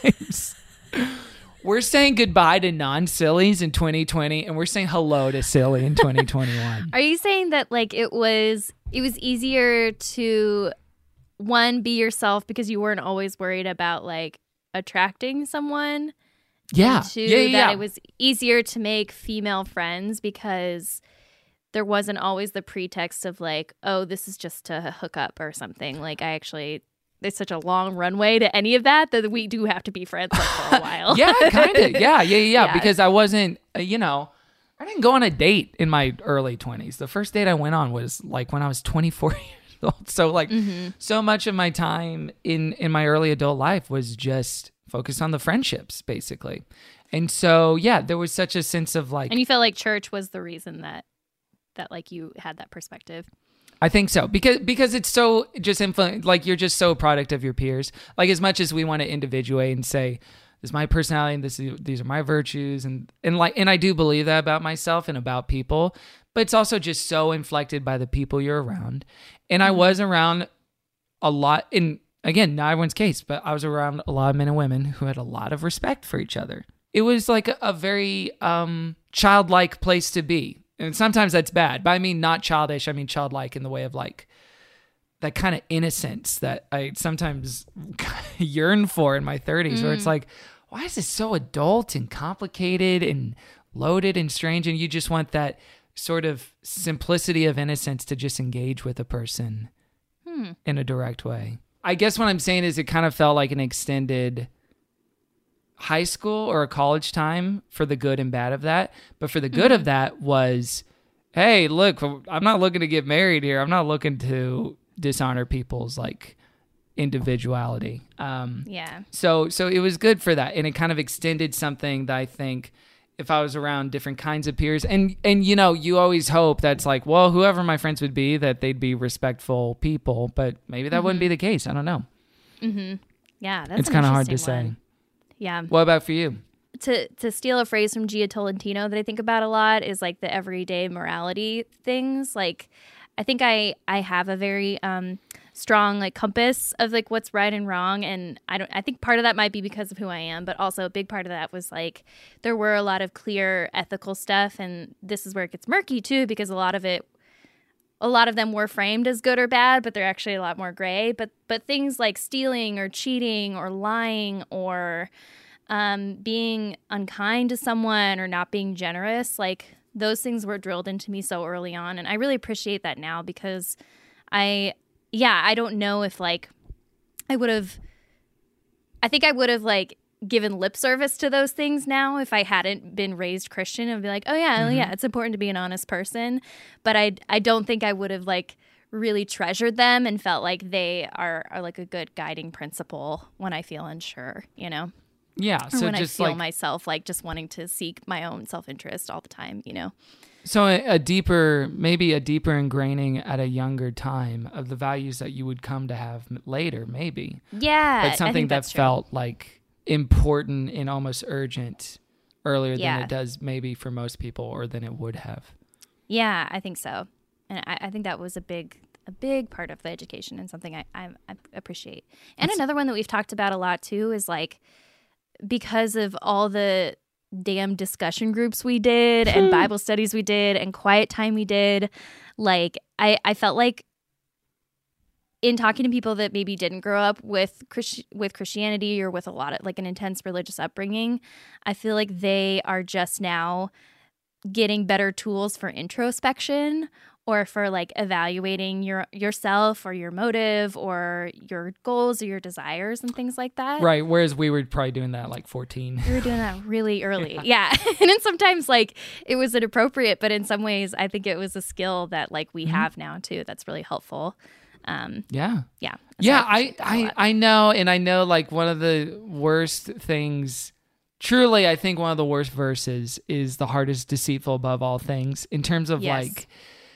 Speaker 2: times. We're saying goodbye to non-sillies in twenty twenty, and we're saying hello to silly in twenty twenty-one.
Speaker 7: Are you saying that like it was it was easier to one be yourself because you weren't always worried about like attracting someone?
Speaker 2: Yeah.
Speaker 7: And two,
Speaker 2: yeah, yeah,
Speaker 7: that
Speaker 2: yeah.
Speaker 7: it was easier to make female friends because there wasn't always the pretext of like, oh, this is just to hook up or something. Like I actually, there's such a long runway to any of that that we do have to be friends like, for a while.
Speaker 2: Yeah, kind of. Yeah, yeah, yeah,
Speaker 7: Yeah.
Speaker 2: Because I wasn't, uh, you know, I didn't go on a date in my early twenties. The first date I went on was like when I was twenty-four years old. So like,
Speaker 7: Mm-hmm.
Speaker 2: so much of my time in in my early adult life was just focused on the friendships, basically. And so, yeah, there was such a sense of like,
Speaker 7: And you felt like church was the reason that that like you had that perspective.
Speaker 2: I think so, because because it's so just influ- like you're just so a product of your peers. Like as much as we want to individuate and say, this is my personality and this is, these are my virtues, and and like and I do believe that about myself and about people, but it's also just so inflected by the people you're around. And I was around a lot, in again, not everyone's case, but I was around a lot of men and women who had a lot of respect for each other. It was like a, a very um, childlike place to be. And sometimes that's bad, but I mean not childish. I mean childlike in the way of like that kind of innocence that I sometimes yearn for in my thirties, mm. where it's like, why is this so adult and complicated and loaded and strange? And you just want that sort of simplicity of innocence to just engage with a person hmm. in a direct way. I guess what I'm saying is it kind of felt like an extended high school or a college time for the good and bad of that. But for the good mm-hmm. of that was, hey, look, I'm not looking to get married here. I'm not looking to dishonor people's like individuality. Um,
Speaker 7: yeah.
Speaker 2: So, so it was good for that. And it kind of extended something that I think if I was around different kinds of peers and, and, you know, you always hope that's like, well, whoever my friends would be, that they'd be respectful people, but maybe that mm-hmm. wouldn't be the case. I don't know.
Speaker 7: Mm-hmm. Yeah. That's
Speaker 2: it's kind of hard to
Speaker 7: one.
Speaker 2: say.
Speaker 7: Yeah.
Speaker 2: What about for you?
Speaker 7: To to steal a phrase from Gia Tolentino that I think about a lot is like the everyday morality things. Like, I think I I have a very um, strong like compass of like what's right and wrong, and I don't. I think part of that might be because of who I am, but also a big part of that was like there were a lot of clear ethical stuff, and this is where it gets murky too because a lot of it. A lot of them were framed as good or bad, but they're actually a lot more gray. But but things like stealing or cheating or lying or um, being unkind to someone or not being generous, like those things were drilled into me so early on. And I really appreciate that now because I, yeah, I don't know if like I would have, I think I would have like given lip service to those things now if I hadn't been raised Christian and be like, oh yeah, mm-hmm. yeah, it's important to be an honest person. But I I don't think I would have like really treasured them and felt like they are, are like a good guiding principle when I feel unsure, you know?
Speaker 2: Yeah.
Speaker 7: Or
Speaker 2: So
Speaker 7: when
Speaker 2: just
Speaker 7: I feel
Speaker 2: like,
Speaker 7: myself like just wanting to seek my own self-interest all the time, you know?
Speaker 2: So a, a deeper, maybe a deeper ingraining at a younger time of the values that you would come to have later, maybe.
Speaker 7: Yeah.
Speaker 2: But something that felt like important and almost urgent earlier
Speaker 7: yeah.
Speaker 2: than it does maybe for most people or than it would have.
Speaker 7: Yeah, I think so. And I, I think that was a big a big part of the education and something I, I, I appreciate. And it's, another one that we've talked about a lot too is like because of all the damn discussion groups we did and Bible studies we did and quiet time we did, like I, I felt like in talking to people that maybe didn't grow up with Christ- with Christianity or with a lot of like an intense religious upbringing, I feel like they are just now getting better tools for introspection or for like evaluating your yourself or your motive or your goals or your desires and things like that.
Speaker 2: Right. Whereas we were probably doing that at like fourteen.
Speaker 7: We were doing that really early. yeah. yeah. And then sometimes like it was inappropriate, but in some ways I think it was a skill that like we mm-hmm. have now too. That's really helpful. Um,
Speaker 2: yeah.
Speaker 7: Yeah.
Speaker 2: Yeah. I, I, I know. And I know like one of the worst things, truly, I think one of the worst verses is the heart is deceitful above all things in terms of yes. like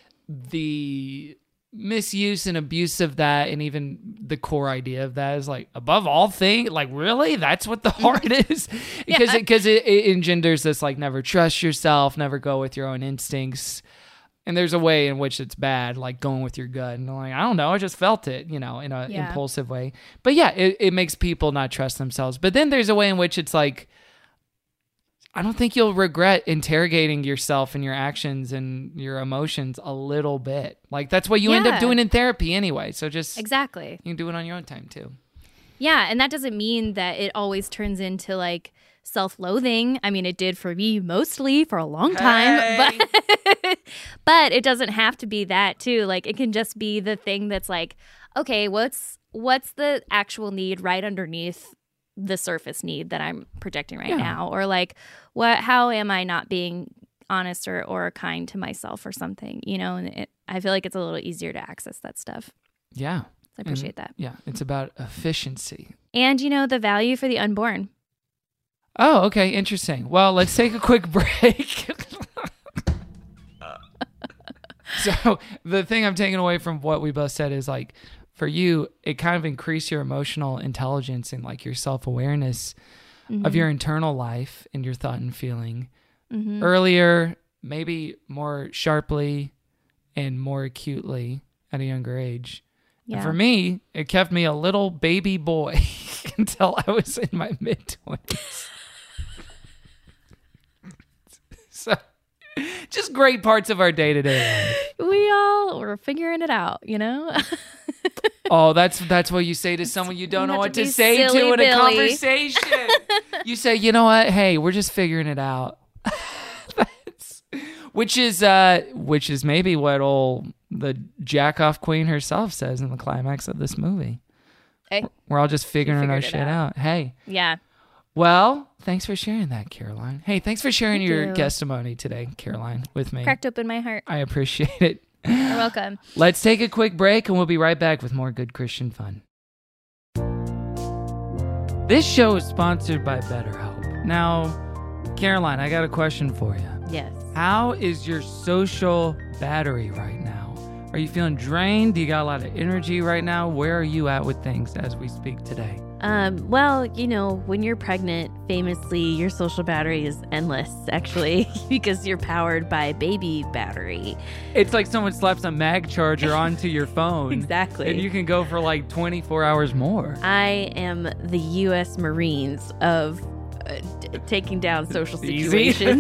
Speaker 2: the misuse and abuse of that. And even the core idea of that is like above all things, like really, that's what the heart is because
Speaker 7: yeah.
Speaker 2: it, cause it, it engenders this, like never trust yourself, never go with your own instincts. And there's a way in which it's bad, like going with your gut. And like, I don't know, I just felt it, you know, in an
Speaker 7: Yeah.
Speaker 2: impulsive way. But yeah, it, it makes people not trust themselves. But then there's a way in which it's like, I don't think you'll regret interrogating yourself and your actions and your emotions a little bit. Like that's what you end up
Speaker 7: Yeah.
Speaker 2: doing in therapy anyway. So just,
Speaker 7: Exactly.
Speaker 2: you can do it on your own time too.
Speaker 7: Yeah, and that doesn't mean that it always turns into like self-loathing. I mean, it did for me mostly for a long time,
Speaker 2: Hey.
Speaker 7: but but it doesn't have to be that too. Like it can just be the thing that's like, okay, what's what's the actual need right underneath the surface need that I'm projecting right
Speaker 2: Yeah.
Speaker 7: now, or like what how am I not being honest or or kind to myself or something, you know? And it, I feel like it's a little easier to access that stuff.
Speaker 2: Yeah.
Speaker 7: I appreciate that.
Speaker 2: Yeah. It's about efficiency.
Speaker 7: And you know, the value for the unborn.
Speaker 2: Oh, okay. Interesting. Well, let's take a quick break. So the thing I'm taking away from what we both said is like, for you, it kind of increased your emotional intelligence and like your self-awareness of your internal life and your thought and feeling.
Speaker 7: Mm-hmm.
Speaker 2: Earlier, maybe more sharply and more acutely at a younger age.
Speaker 7: Yeah.
Speaker 2: And for me, it kept me a little baby boy until I was in my mid-twenties. So, just great parts of our day-to-day life.
Speaker 7: We all were figuring it out, you know?
Speaker 2: Oh, that's that's what you say to someone you don't
Speaker 7: You
Speaker 2: know
Speaker 7: have
Speaker 2: what
Speaker 7: to
Speaker 2: to
Speaker 7: be
Speaker 2: say
Speaker 7: silly
Speaker 2: to in a
Speaker 7: Billy.
Speaker 2: conversation. You say, you know what? Hey, we're just figuring it out. That's, which is uh, which is maybe what old the jack-off queen herself says in the climax of this movie.
Speaker 7: Hey.
Speaker 2: We're all just figuring
Speaker 7: figured
Speaker 2: our
Speaker 7: it
Speaker 2: shit
Speaker 7: out.
Speaker 2: out. Hey.
Speaker 7: Yeah.
Speaker 2: Well, thanks for sharing that, Caroline. Hey, thanks for sharing
Speaker 7: Thank
Speaker 2: your
Speaker 7: you.
Speaker 2: testimony today, Caroline, with me.
Speaker 7: Cracked open my heart.
Speaker 2: I appreciate it.
Speaker 7: You're welcome.
Speaker 2: Let's take a quick break and we'll be right back with more good Christian fun. This show is sponsored by BetterHelp. Now, Caroline, I got a question for you.
Speaker 3: Yes.
Speaker 2: How is your social battery right now? Are you feeling drained? Do you got a lot of energy right now? Where are you at with things as we speak today?
Speaker 3: Um, well, you know, when you're pregnant, famously, your social battery is endless, actually, because you're powered by baby battery.
Speaker 2: It's like someone slaps a mag charger onto your phone.
Speaker 3: Exactly.
Speaker 2: And you can go for like twenty-four hours more.
Speaker 3: I am the U S Marines of uh, d- taking down social
Speaker 2: Easy.
Speaker 3: situations.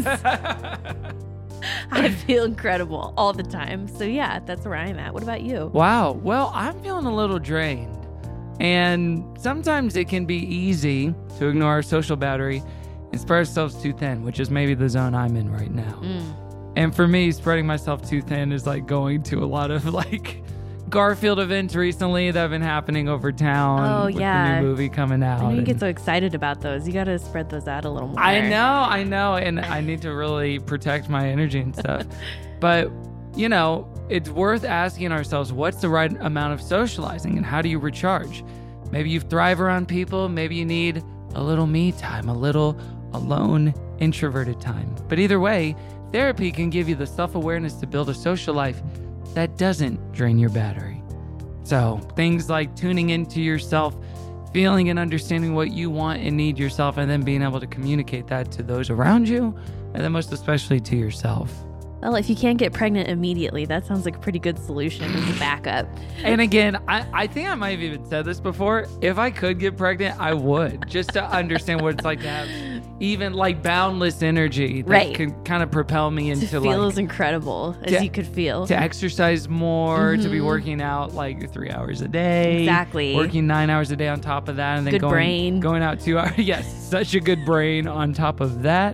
Speaker 3: I feel incredible all the time. So, yeah, that's where I'm at. What about you?
Speaker 2: Wow. Well, I'm feeling a little drained. And sometimes it can be easy to ignore our social battery and spread ourselves too thin, which is maybe the zone I'm in right now.
Speaker 3: Mm.
Speaker 2: And for me, spreading myself too thin is like going to a lot of like Garfield events recently that have been happening over town.
Speaker 3: Oh,
Speaker 2: with
Speaker 3: yeah.
Speaker 2: the new movie coming out.
Speaker 3: I know you
Speaker 2: and-
Speaker 3: get so excited about those. You got to spread those out a little more.
Speaker 2: I know, I know, and I need to really protect my energy and stuff. But, you know, it's worth asking ourselves, what's the right amount of socializing and how do you recharge? Maybe you thrive around people. Maybe you need a little me time, a little alone, introverted time. But either way, therapy can give you the self-awareness to build a social life that doesn't drain your battery. So things like tuning into yourself, feeling and understanding what you want and need yourself, and then being able to communicate that to those around you, and then most especially to yourself.
Speaker 3: Well, if you can't get pregnant immediately, that sounds like a pretty good solution as a backup.
Speaker 2: And again, I, I think I might have even said this before. If I could get pregnant, I would, just to understand what it's like to have even like boundless energy that
Speaker 3: Right.
Speaker 2: can kind of propel me
Speaker 3: To
Speaker 2: into
Speaker 3: feel
Speaker 2: like
Speaker 3: as incredible as
Speaker 2: to-
Speaker 3: you could feel.
Speaker 2: to exercise more, to be
Speaker 3: Mhm.
Speaker 2: working out like three hours a day.
Speaker 3: Exactly.
Speaker 2: Working nine hours a day on top of that, and then
Speaker 3: Good
Speaker 2: going
Speaker 3: brain.
Speaker 2: going out two hours. Yes, such a good brain on top of that.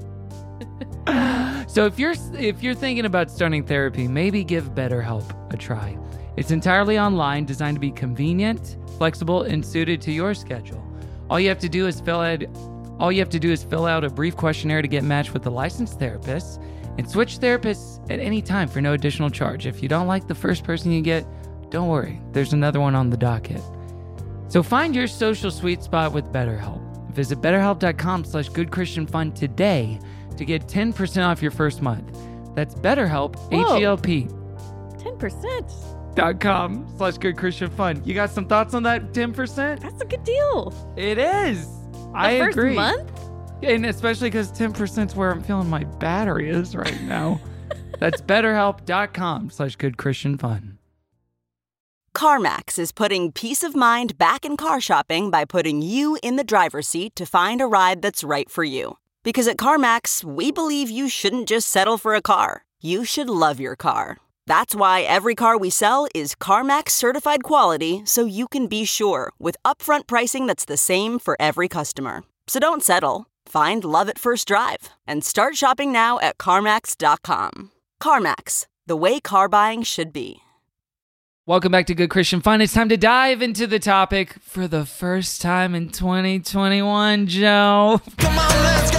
Speaker 2: So if you're if you're thinking about starting therapy, maybe give BetterHelp a try. It's entirely online, designed to be convenient, flexible, and suited to your schedule. All you have to do is fill out all you have to do is fill out a brief questionnaire to get matched with a licensed therapist, and switch therapists at any time for no additional charge. If you don't like the first person you get, don't worry. There's another one on the docket. So find your social sweet spot with BetterHelp. Visit betterhelp.com slash goodchristianfun today to get ten percent off your first month. That's BetterHelp,
Speaker 3: Whoa.
Speaker 2: H-E-L-P
Speaker 3: ten percent.
Speaker 2: dot com slash goodchristianfun. You got some thoughts on that ten percent?
Speaker 3: That's a good deal.
Speaker 2: It is.
Speaker 3: The
Speaker 2: I
Speaker 3: first
Speaker 2: agree.
Speaker 3: month?
Speaker 2: And especially because ten percent is where I'm feeling my battery is right now. That's betterhelp.com slash good Christian fun.
Speaker 1: CarMax is putting peace of mind back in car shopping by putting you in the driver's seat to find a ride that's right for you. Because at CarMax, we believe you shouldn't just settle for a car. You should love your car. That's why every car we sell is CarMax certified quality, so you can be sure with upfront pricing that's the same for every customer. So don't settle. Find love at first drive and start shopping now at CarMax dot com. CarMax, the way car buying should be.
Speaker 2: Welcome back to Good Christian Fun. It's time to dive into the topic for the first time in twenty twenty-one, Joe. Come on, let's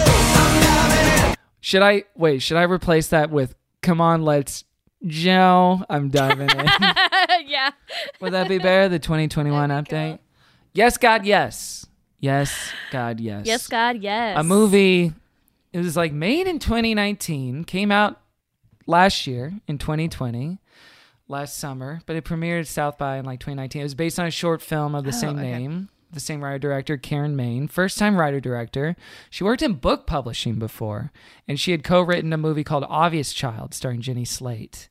Speaker 2: go. Should I, wait, should I replace that with, come on, let's, Joe? I'm diving in.
Speaker 7: Yeah.
Speaker 2: Would that be better, the twenty twenty-one update? Go. Yes, God, yes. Yes, God, yes.
Speaker 7: Yes, God, yes.
Speaker 2: A movie, it was like made in twenty nineteen, came out last year in twenty twenty. Last summer, but it premiered at South by in like twenty nineteen. It was based on a short film of the oh, same okay. name, the same writer-director, Karen Maine. First-time writer-director. She worked in book publishing before, and she had co-written a movie called Obvious Child, starring Jenny Slate.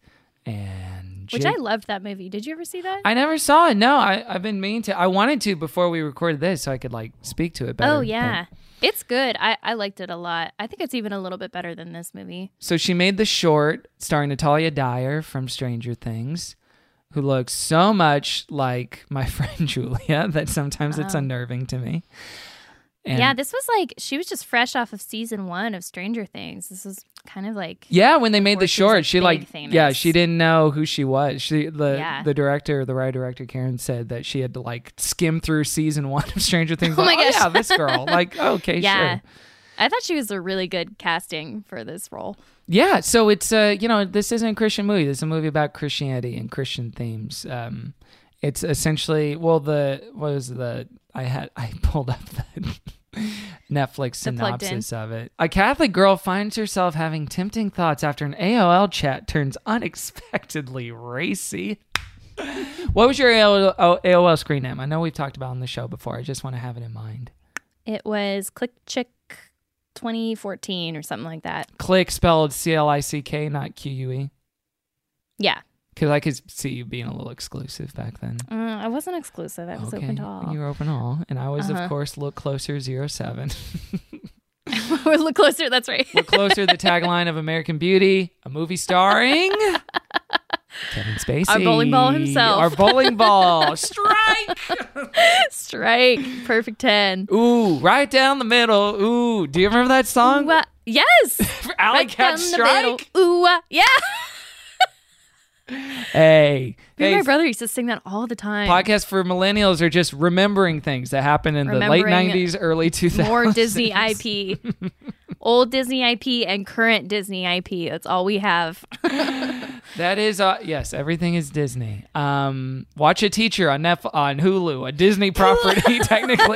Speaker 2: And
Speaker 7: Which
Speaker 2: Jake,
Speaker 7: I loved that movie. Did you ever see that?
Speaker 2: I never saw it. No, I, I've been meaning to. I wanted to before we recorded this so I could like speak to it better.
Speaker 7: Oh, yeah. But it's good. I, I liked it a lot. I think it's even a little bit better than this movie.
Speaker 2: So she made the short starring Natalia Dyer from Stranger Things, who looks so much like my friend Julia that sometimes oh. it's unnerving to me. And
Speaker 7: yeah, this was like, she was just fresh off of season one of Stranger Things. This was kind of like...
Speaker 2: Yeah, when they made the short, she, like, she like
Speaker 7: famous.
Speaker 2: yeah, she didn't know who she was. She the
Speaker 7: yeah.
Speaker 2: the director, the writer-director, Karen, said that she had to, like, skim through season one of Stranger Things.
Speaker 7: Oh,
Speaker 2: like,
Speaker 7: my gosh.
Speaker 2: Oh, yeah, this girl. Like, okay,
Speaker 7: yeah.
Speaker 2: sure.
Speaker 7: I thought she was a really good casting for this role.
Speaker 2: Yeah, so it's, uh, you know, this isn't a Christian movie. This is a movie about Christianity and Christian themes. Um, it's essentially, well, the, what was the, I had, I pulled up the... Netflix synopsis of it. A Catholic girl finds herself having tempting thoughts after an A O L chat turns unexpectedly racy. What was your A O L screen name? I know we've talked about it on the show before. I just want to have it in mind.
Speaker 7: It was Click Chick twenty fourteen or something like that.
Speaker 2: Click spelled C L I C K, not Q U E.
Speaker 7: Yeah.
Speaker 2: Because I could see you being a little exclusive back then.
Speaker 7: Uh, I wasn't exclusive. I was
Speaker 2: okay.
Speaker 7: open to all.
Speaker 2: You were open to all. And I was,
Speaker 7: uh-huh.
Speaker 2: of course, Look Closer zero seven.
Speaker 7: Look Closer, that's right.
Speaker 2: Look Closer, the tagline of American Beauty, a movie starring Kevin Spacey.
Speaker 7: Our bowling ball himself.
Speaker 2: Our bowling ball. Strike!
Speaker 7: Strike. Perfect ten.
Speaker 2: Ooh, right down the middle. Ooh, do you remember that song?
Speaker 7: Ooh, uh, yes.
Speaker 2: Alley
Speaker 7: right
Speaker 2: Cat Strike?
Speaker 7: Ooh, uh, yeah.
Speaker 2: Hey,
Speaker 7: Me
Speaker 2: hey,
Speaker 7: and my brother used to sing that all the time.
Speaker 2: Podcasts for millennials are just remembering things that happened in the late nineties, early two thousands.
Speaker 7: More Disney I P. Old Disney I P and current Disney I P. That's all we have.
Speaker 2: That is, uh, yes, everything is Disney. Um, Watch a Teacher on Netf- on Hulu, a Disney property, technically.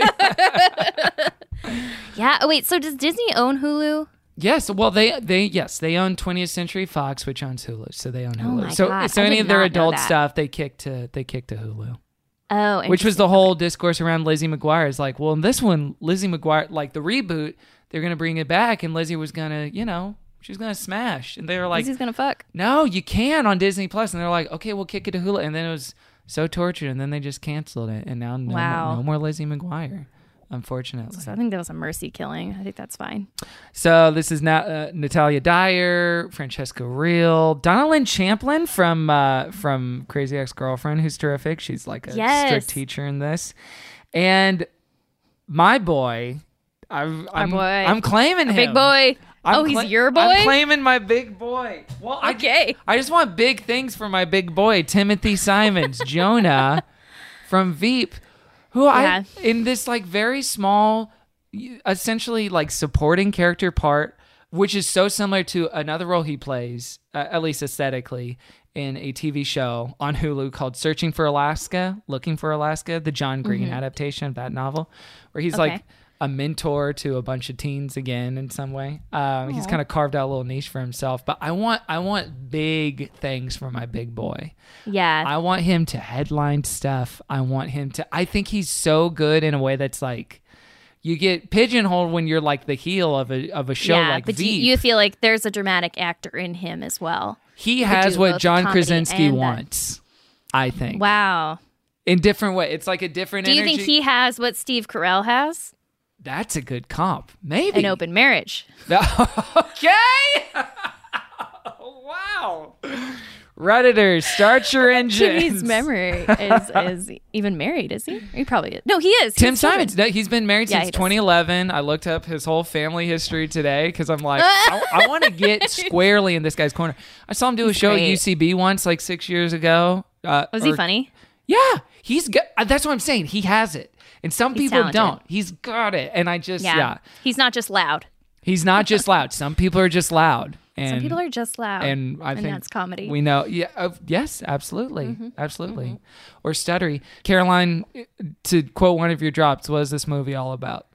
Speaker 7: Yeah. Oh, wait, so does Disney own Hulu?
Speaker 2: Yes, well, they they yes they own twentieth Century Fox, which owns Hulu, so they own Hulu.
Speaker 7: Oh my
Speaker 2: so
Speaker 7: God.
Speaker 2: so
Speaker 7: I
Speaker 2: any
Speaker 7: did
Speaker 2: of their
Speaker 7: not know
Speaker 2: adult
Speaker 7: that.
Speaker 2: stuff they kick to they kick to Hulu.
Speaker 7: Oh,
Speaker 2: which was the
Speaker 7: interesting.
Speaker 2: whole discourse around Lizzie McGuire. Is like, well, in this one, Lizzie McGuire, like the reboot, they're gonna bring it back, and Lizzie was gonna, you know, she's gonna smash, and they were like,
Speaker 7: Lizzie's gonna fuck.
Speaker 2: no, you can on Disney Plus, and they're like, okay, we'll kick it to Hulu, and then it was so tortured, and then they just canceled it, and now no,
Speaker 7: Wow.
Speaker 2: more, no more Lizzie McGuire. Unfortunately.
Speaker 7: So I think that was a mercy killing. I think that's fine.
Speaker 2: So this is Na- uh, Natalia Dyer, Francesca Reel, Donna Lynn Champlin from uh, from Crazy Ex-Girlfriend, who's terrific. She's like a
Speaker 7: Yes.
Speaker 2: strict teacher in this. And my boy, I've,
Speaker 7: Our
Speaker 2: I'm,
Speaker 7: boy.
Speaker 2: I'm claiming
Speaker 7: A
Speaker 2: him.
Speaker 7: big boy.
Speaker 2: I'm
Speaker 7: oh, he's
Speaker 2: cla-
Speaker 7: your boy?
Speaker 2: I'm claiming my big boy. Well,
Speaker 7: Okay.
Speaker 2: I, I just want big things for my big boy, Timothy Simons, Jonah from Veep. Who
Speaker 7: Yeah.
Speaker 2: I, in this like very small, essentially like supporting character part, which is so similar to another role he plays, uh, at least aesthetically, in a T V show on Hulu called Searching for Alaska, Looking for Alaska, the John Green adaptation of that novel, where he's
Speaker 7: Okay.
Speaker 2: like a mentor to a bunch of teens again in some way. Um, he's
Speaker 7: Aw.
Speaker 2: kind of carved out a little niche for himself, but I want I want big things for my big boy.
Speaker 7: Yeah.
Speaker 2: I want him to headline stuff. I want him to, I think he's so good in a way that's like, You get pigeonholed when you're like the heel of a of a show
Speaker 7: yeah,
Speaker 2: like
Speaker 7: but
Speaker 2: Veep.
Speaker 7: you, you feel like there's a dramatic actor in him as well.
Speaker 2: He
Speaker 7: Could
Speaker 2: has
Speaker 7: do
Speaker 2: what
Speaker 7: both
Speaker 2: John
Speaker 7: comedy
Speaker 2: Krasinski
Speaker 7: and that.
Speaker 2: wants, I think.
Speaker 7: Wow.
Speaker 2: In different way. It's like a different
Speaker 7: Do you
Speaker 2: energy.
Speaker 7: think he has what Steve Carell has?
Speaker 2: That's a good comp. Maybe.
Speaker 7: An open marriage.
Speaker 2: Okay. Wow. Redditors, start your engines.
Speaker 7: Timmy's memory is, is even married, is he? He probably is. No, he is. He
Speaker 2: Tim
Speaker 7: has children.
Speaker 2: Simons. No, he's been married
Speaker 7: Yeah,
Speaker 2: since
Speaker 7: he does.
Speaker 2: twenty eleven. I looked up his whole family history today because I'm like, I, I want to get squarely in this guy's corner. I saw him do a
Speaker 7: He's
Speaker 2: show
Speaker 7: great.
Speaker 2: at U C B once, like six years ago. Uh,
Speaker 7: Was he
Speaker 2: or-
Speaker 7: funny?
Speaker 2: Yeah, he's got. uh, That's what I'm saying. He has it, and some
Speaker 7: He's
Speaker 2: people
Speaker 7: talented.
Speaker 2: don't. He's got it, and I just
Speaker 7: Yeah.
Speaker 2: yeah.
Speaker 7: He's not just loud.
Speaker 2: He's not just loud. Some people are just loud. And,
Speaker 7: Some people are just loud.
Speaker 2: and I think
Speaker 7: that's comedy.
Speaker 2: We know, yeah, uh, yes, absolutely,
Speaker 7: Mm-hmm.
Speaker 2: absolutely, or stuttery. Caroline, to quote one of your drops, what is this movie all about?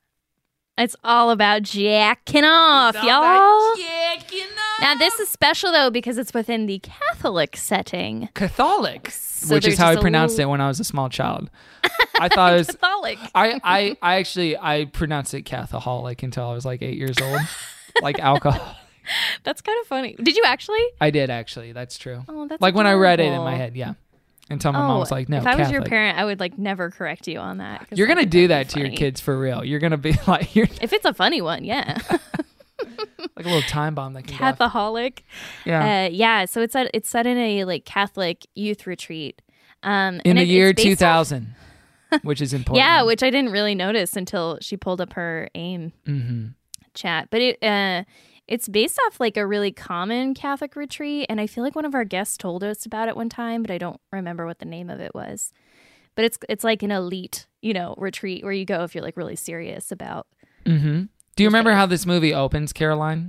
Speaker 7: It's all about jacking off, y'all. Now, this is special, though, because it's within the Catholic setting.
Speaker 2: Catholic,
Speaker 7: So
Speaker 2: which is
Speaker 7: there's
Speaker 2: how I
Speaker 7: just a
Speaker 2: pronounced
Speaker 7: little-
Speaker 2: it when I was a small child. I thought it was.
Speaker 7: Catholic.
Speaker 2: I, I, I actually I pronounced it Catholic until I was like eight years old, like alcohol.
Speaker 7: That's kind of funny. Did you actually?
Speaker 2: I did actually. That's true.
Speaker 7: Oh, that's
Speaker 2: like when I read it in
Speaker 7: adorable.
Speaker 2: my head, yeah. Until my mom was like, "No,
Speaker 7: if I was your
Speaker 2: Catholic."
Speaker 7: parent, I would like never correct you on that. 'cause
Speaker 2: You're
Speaker 7: I
Speaker 2: gonna
Speaker 7: think
Speaker 2: do
Speaker 7: that'd
Speaker 2: that
Speaker 7: be
Speaker 2: to your
Speaker 7: funny.
Speaker 2: kids for real. You're gonna be like, you're
Speaker 7: If it's a funny one, yeah.
Speaker 2: like a little time bomb that can go off.
Speaker 7: Catholic.
Speaker 2: Yeah.
Speaker 7: Uh, yeah. So it's at, it's set in a like Catholic youth retreat. Um,
Speaker 2: in
Speaker 7: and
Speaker 2: the
Speaker 7: it-
Speaker 2: year
Speaker 7: it's based
Speaker 2: two
Speaker 7: off-
Speaker 2: thousand, which is important.
Speaker 7: Yeah, which I didn't really notice until she pulled up her AIM
Speaker 2: Mm-hmm.
Speaker 7: chat. But it uh, it's based off like a really common Catholic retreat, and I feel like one of our guests told us about it one time, but I don't remember what the name of it was. But it's it's like an elite, you know, retreat where you go if you're like really serious about
Speaker 2: Mm-hmm. Do you remember how this movie opens, Caroline?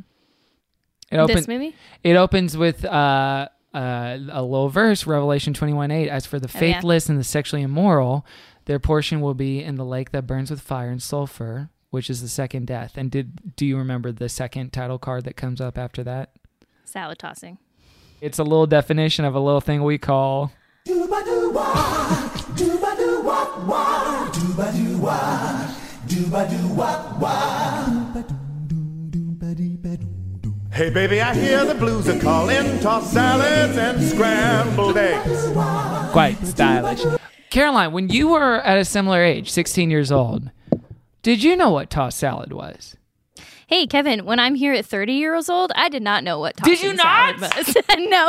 Speaker 2: It
Speaker 7: this
Speaker 2: opens.
Speaker 7: movie.
Speaker 2: It opens with uh, uh, a little verse, Revelation twenty-one eight. As for the
Speaker 7: Oh, yeah.
Speaker 2: faithless and the sexually immoral, their portion will be in the lake that burns with fire and sulfur, which is the second death. And did do you remember the second title card that comes up after that?
Speaker 7: Salad tossing.
Speaker 2: It's a little definition of a little thing we call.
Speaker 9: Hey baby, I hear the blues are calling, tossed salads and scrambled eggs.
Speaker 2: Quite stylish. Caroline, when you were at a similar age, sixteen years old, did you know what tossed salad was?
Speaker 7: Hey Kevin, when I'm here at thirty years old, I did not know what
Speaker 2: Did
Speaker 7: tossing
Speaker 2: you not?
Speaker 7: salad was. No.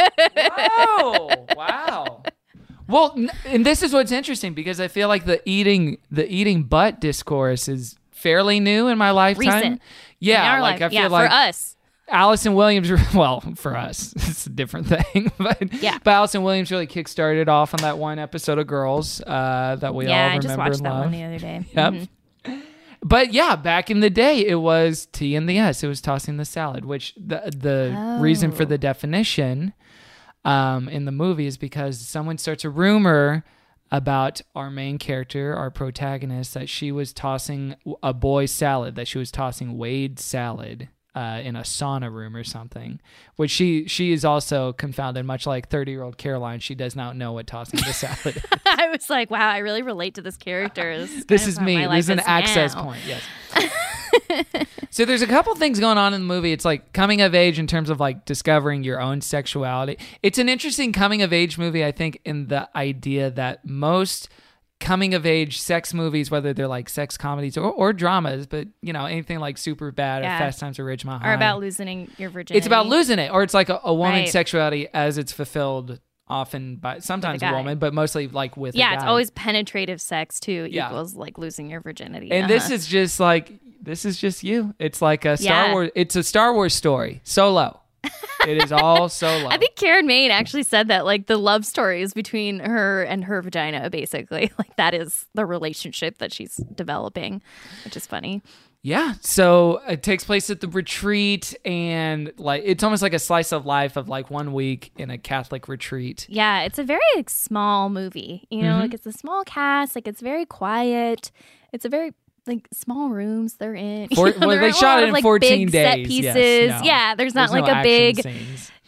Speaker 2: Oh, wow. Well, n- and this is what's interesting because I feel like the eating the eating butt discourse is fairly new in my lifetime.
Speaker 7: Recent.
Speaker 2: Yeah,
Speaker 7: In our
Speaker 2: like
Speaker 7: life.
Speaker 2: I feel
Speaker 7: yeah,
Speaker 2: like
Speaker 7: for us.
Speaker 2: Allison Williams, well, for us, it's a different thing. But
Speaker 7: Yeah.
Speaker 2: but Allison Williams really kickstarted off on that one episode of Girls uh, that we
Speaker 7: yeah,
Speaker 2: all
Speaker 7: I
Speaker 2: remember
Speaker 7: just watched
Speaker 2: and
Speaker 7: that
Speaker 2: love.
Speaker 7: one the other day.
Speaker 2: Yep.
Speaker 7: Mhm.
Speaker 2: But yeah, back in the day, it was T and the S. It was tossing the salad, which the the reason for
Speaker 7: Oh.
Speaker 2: the definition um, in the movie is because someone starts a rumor about our main character, our protagonist, that she was tossing a boy salad, that she was tossing Wade salad uh, in a sauna room or something. Which she she is also confounded, much like thirty-year-old Caroline. She does not know what tossing the salad is.
Speaker 7: I was like, wow, I really relate to this character. This is,
Speaker 2: This
Speaker 7: kind
Speaker 2: is
Speaker 7: of how
Speaker 2: me.
Speaker 7: my
Speaker 2: This is
Speaker 7: life
Speaker 2: an access
Speaker 7: now.
Speaker 2: point. Yes. So there's a couple things going on in the movie. It's like coming of age in terms of like discovering your own sexuality. It's an interesting coming of age movie, I think, in the idea that most coming of age sex movies, whether they're like sex comedies or, or dramas, but you know, anything like Superbad
Speaker 7: Yeah.
Speaker 2: or Fast Times at Ridgemont High.
Speaker 7: Or about losing your virginity.
Speaker 2: It's about losing it, or it's like a, a woman's
Speaker 7: Right.
Speaker 2: sexuality as it's fulfilled often by sometimes a
Speaker 7: guy.
Speaker 2: woman, but mostly like with a
Speaker 7: Yeah, it's
Speaker 2: guy.
Speaker 7: always penetrative sex too
Speaker 2: Yeah.
Speaker 7: equals like losing your virginity.
Speaker 2: And this
Speaker 7: Uh-huh.
Speaker 2: is just like this is just you. It's like a Star
Speaker 7: Yeah.
Speaker 2: Wars. It's a Star Wars story. Solo. It is all solo.
Speaker 7: I think Karen Maine actually said that like the love story is between her and her vagina, basically. Like that is the relationship that she's developing, which is funny.
Speaker 2: Yeah. So it takes place at the retreat, and like it's almost like a slice of life of like one week in a Catholic retreat.
Speaker 7: Yeah, it's a very like, small movie. You know,
Speaker 2: Mhm.
Speaker 7: like it's a small cast. Like it's very quiet. It's a very like small rooms they're in.
Speaker 2: For-
Speaker 7: You know,
Speaker 2: well,
Speaker 7: there
Speaker 2: they
Speaker 7: aren't a
Speaker 2: shot
Speaker 7: lot
Speaker 2: it
Speaker 7: of,
Speaker 2: in
Speaker 7: like,
Speaker 2: fourteen
Speaker 7: big set
Speaker 2: days.
Speaker 7: pieces.
Speaker 2: Yes, no.
Speaker 7: Yeah, there's not
Speaker 2: There's
Speaker 7: like
Speaker 2: no
Speaker 7: a
Speaker 2: action
Speaker 7: big.
Speaker 2: scenes.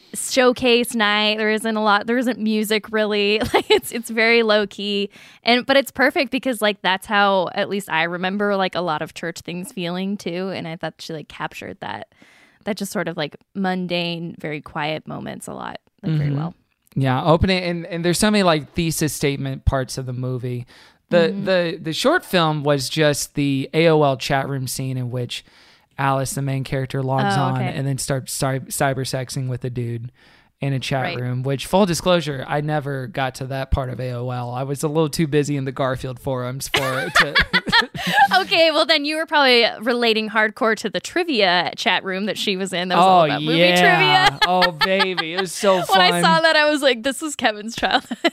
Speaker 7: showcase night. There isn't a lot. There isn't music really. Like it's it's very low key, and but it's perfect because like that's how at least I remember like a lot of church things feeling too. And I thought she like captured that that just sort of like mundane, very quiet moments a lot like mm-hmm. very well.
Speaker 2: Yeah, opening and and there's so many like thesis statement parts of the movie. The mm-hmm. the the short film was just the A O L chat room scene in which Alice, the main character, logs
Speaker 7: oh,
Speaker 2: on
Speaker 7: okay.
Speaker 2: and then starts cy- cyber sexing with a dude in a chat
Speaker 7: right.
Speaker 2: room, which, full disclosure, I never got to that part of A O L. I was a little too busy in the Garfield forums for it to...
Speaker 7: Okay, well then you were probably relating hardcore to the trivia chat room that she was in. That was
Speaker 2: oh,
Speaker 7: all about movie
Speaker 2: yeah.
Speaker 7: trivia.
Speaker 2: Oh, baby. It was so fun.
Speaker 7: When I saw that, I was like, this is Kevin's childhood.